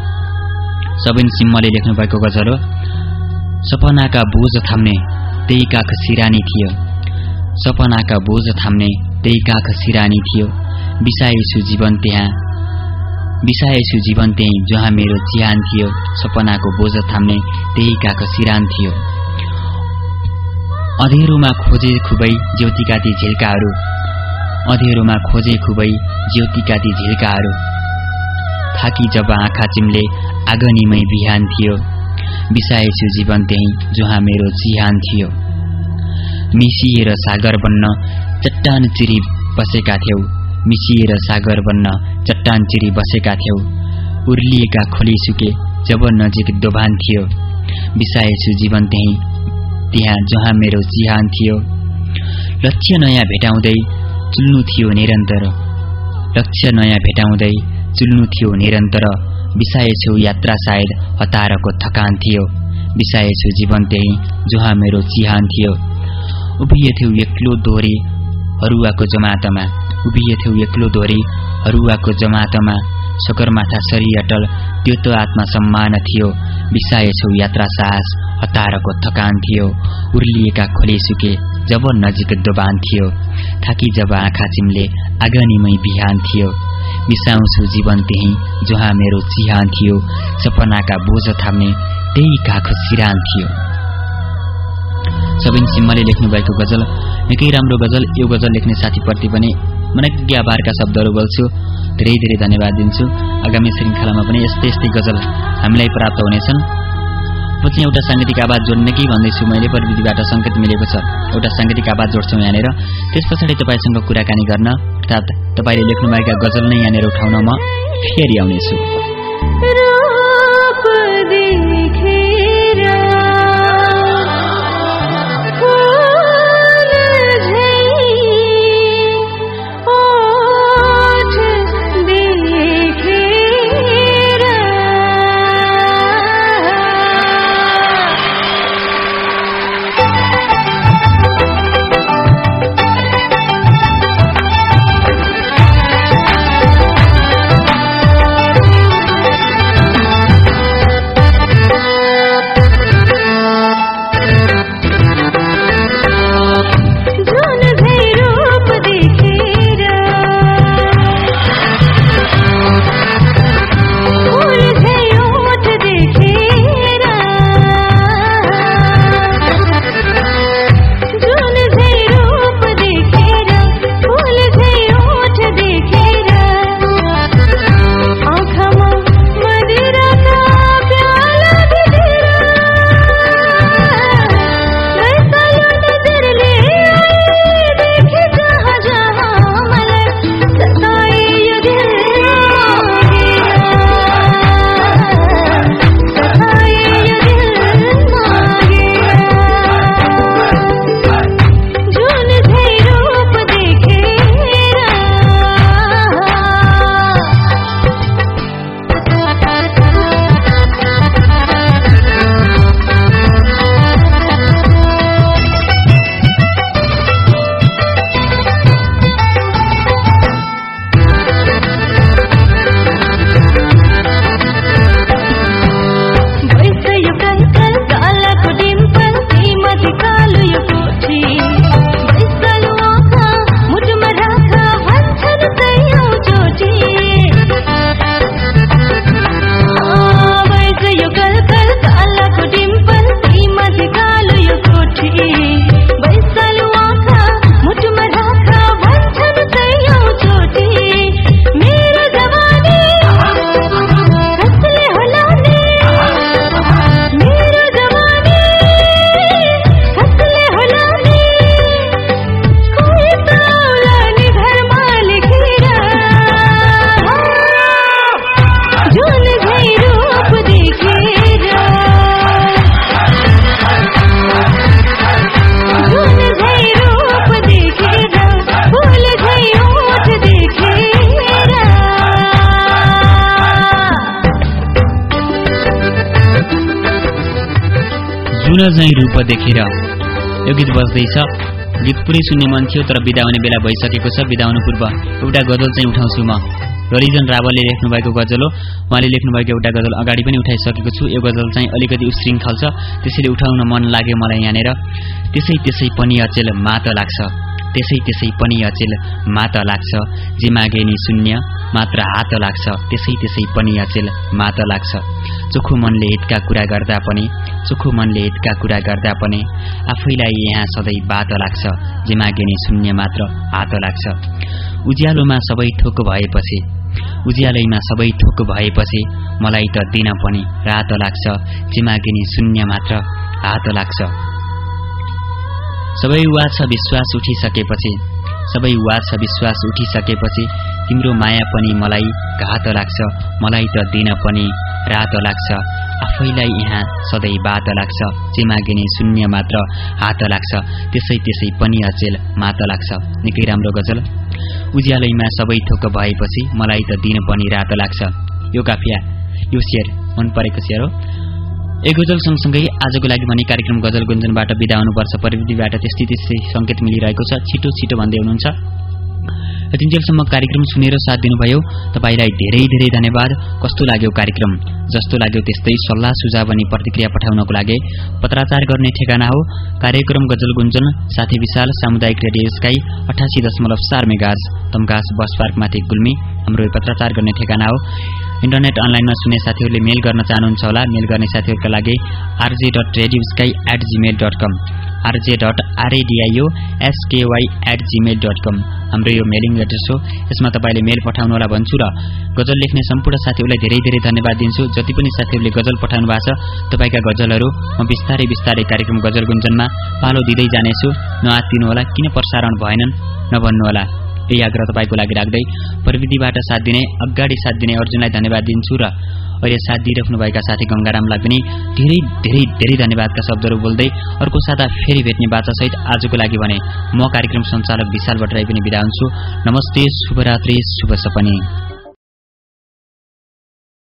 सबिन सिम्मले लेख्नु भएको गजल हो। सपनाका बोझ थाम्ने त्यही काख सिरानी थियो, सपनाका बोझ थाम्ने त्यही काख सिरानी थियो, बिसाएछु जीवन त्यहाँ बिसाएछु जीवन त्यही जहाँ मेरो चिहान थियो, सपनाको बोझ थाम्ने त्यही काख सिरान थियो। अँधेरोमा खोजे खुबै ज्योतिका ती झिल्काहरू, अँधेरोमा खोजे खुबै ज्योतिका ती झिल्काहरू, थाकी जब आँखा चिम्ले आगनीमै बिहान थियो, बिसाएछु जीवन त्यही जहाँ मेरो चिहान थियो। मिसिएर सागर बन्न चट्टान चिरी बसेका थियौ, मिसिएर सागर बन्न चट्टान चिरी बसेका थियौ, उर्लिएका खोली सुके जब नजिक दोभान थियो, बिसाएछु जीवन त्यही त्यहाँ जहाँ मेरो चिहान थियो। लक्ष्य नयाँ भेटाउँदै चुल्नु थियो निरन्तर, लक्ष्य नयाँ भेटाउँदै चुल्नु थियो निरन्तर, बिसाएछु यात्रा सायद हतारको थकान थियो, बिसाएछु जीवन त्यही जहाँ मेरो चिहान थियो। उभिएथ्यौ एक्लो दोहोरी हरुवाको जमातमा, उभिएथ्यौ एक्लो दोहोरी हरुवाको जमातमा, सगरमाथा सरी अटल त्यो त आत्मा सम्मान थियो, बिसाएछौ यात्रा साहस हतारको थकान थियो, उर्लिएका खोले सुके जब नजिक दोबान थियो, थाकी जब आँखा चिम्ले आगनीमै बिहान थियो, बिसाउँछु जीवन त्यही जहाँ मेरो चिहान थियो, सपनाका बोझ थाम्ने त्यही काख सिरान थियो। सबिन सिम्मले लेख्नु भएको गजल निकै राम्रो गजल। यो गजल लेख्ने साथीप्रति पनि मनज्ञ आभारका शब्दहरू बोल्छु, धेरै धेरै धन्यवाद दिन्छु। आगामी श्रृङ्खलामा पनि यस्तै यस्तै गजल हामीलाई प्राप्त हुनेछन्। पछि एउटा साङ्गीतिक आवाज जोड्ने कि भन्दैछु मैले, प्रविधिबाट सङ्केत मिलेको छ, एउटा साङ्गीतिक आवाज जोड्छौँ यहाँनिर। त्यस पछाडि तपाईँसँग कुराकानी गर्न अर्थात् तपाईँले लेख्नुभएका गजल नै यहाँनिर उठाउन म फेरि आउनेछु। Thank you. सुन झैं रूप देखेर यो गीत बज्दैछ। गीत पुरै सुन्ने मन थियो तर बिदा हुने बेला भइसकेको छ। बिदा हुनु पूर्व एउटा गजल चाहिँ उठाउँछु म। ललिजन रावलले लेख्नु भएको गजल हो। उहाँले लेख्नु भएको एउटा गजल अगाडि पनि उठाइसकेको छु। यो गजल चाहिँ अलिकति उश्रृङ्खल छ, त्यसैले उठाउन मन लाग्यो मलाई यहाँनिर। त्यसै त्यसै पनि अचेल मात लाग्छ, त्यसै त्यसै पनि अचेल मात लाग्छ, जे मागे नि शून्य मात्र हात लाग्छ, त्यसै त्यसै पनि अचेल मात लाग्छ। चोखो मनले हितका कुरा गर्दा पनि, चोखो मनले हितका कुरा गर्दा पनि आफैलाई यहाँ सधैँ बात लाग्छ, जे मागे नि शून्य मात्र हात लाग्छ। उज्यालोमा सबै थोक भएपछि, उज्यालैमा सबै थोक भएपछि मलाई त दिन पनि रात लाग्छ, जे मागे नि शून्य मात्र हात लाग्छ। सबै वाद छ विश्वास उठिसकेपछि, सबै वाद छ विश्वास उठिसकेपछि तिम्रो माया पनि मलाई घात लाग्छ, मलाई त दिन पनि रात लाग्छ, आफैलाई यहाँ सधैँ बात लाग्छ, जे मागे नि शून्य मात्र हात लाग्छ, त्यसै त्यसै पनि अचेल मात लाग्छ। निकै राम्रो गजल। उज्यालैमा सबै थोक भएपछि मलाई त दिन पनि रात लाग्छ। यो काफिया, यो शेर मन परेको शेर हो। एक गजल सँगसँगै आजको लागि भने कार्यक्रम गजल गुन्जनबाट बिदा हुनुपर्छ। प्रविधिबाट त्यस्तै त्यस्तै सङ्केत मिलिरहेको छ, छिटो छिटो भन्दै हुनुहुन्छ। यतिन्जेलसम्म कार्यक्रम सुनेर साथ दिनुभयो तपाईलाई धेरै धेरै धन्यवाद। कस्तो लाग्यो कार्यक्रम? जस्तो लाग्यो त्यस्तै सल्लाह सुझाव अनि प्रतिक्रिया पठाउनको लागि पत्राचार गर्ने ठेगाना हो कार्यक्रम गजल गुन्जन साथी विशाल सामुदायिक रेडियो स्काई अठासी दशमलव चार मेगाहर्ज तमघास बस पार्कमाथि गुल्मी। हाम्रो पत्राचार गर्ने ठेगाना हो। इन्टरनेट अनलाइनमा सुन्ने साथीहरूले मेल गर्न चाहनुहुन्छ होला। मेल गर्ने साथीहरूका लागि RJ dot radio sky at Gmail dot com RJ dot R A D I O S K Y at Gmail dot com हाम्रो यो मेलिङ एड्रेस हो। यसमा तपाईँले मेल पठाउनुहोला भन्छु र गजल लेख्ने सम्पूर्ण साथीहरूलाई धेरै धेरै धन्यवाद दिन्छु। जति पनि साथीहरूले गजल पठाउनु भएको छ तपाईँका गजलहरू म बिस्तारै बिस्तारै कार्यक्रम गजल गुन्जनमा पालो दिँदै जानेछु। नआत्तिनुहोला, किन प्रसारण भएनन् नभन्नुहोला। यही आग्रह तपाईँको लागि राख्दै प्रविधिबाट साथ दिने अगाडि साथ दिने अर्जुनलाई धन्यवाद दिन्छु र अहिले साथ दिइराख्नुभएका साथी गङ्गारामलाई पनि धेरै धेरै धेरै धन्यवादका शब्दहरू बोल्दै अर्को साता फेरि भेट्ने बाचासहित आजको लागि भने म कार्यक्रम सञ्चालक विशाल भट्टराई पनि बिदा हुन्छु। नमस्ते, शुभरात्रि, शुभ सपनी।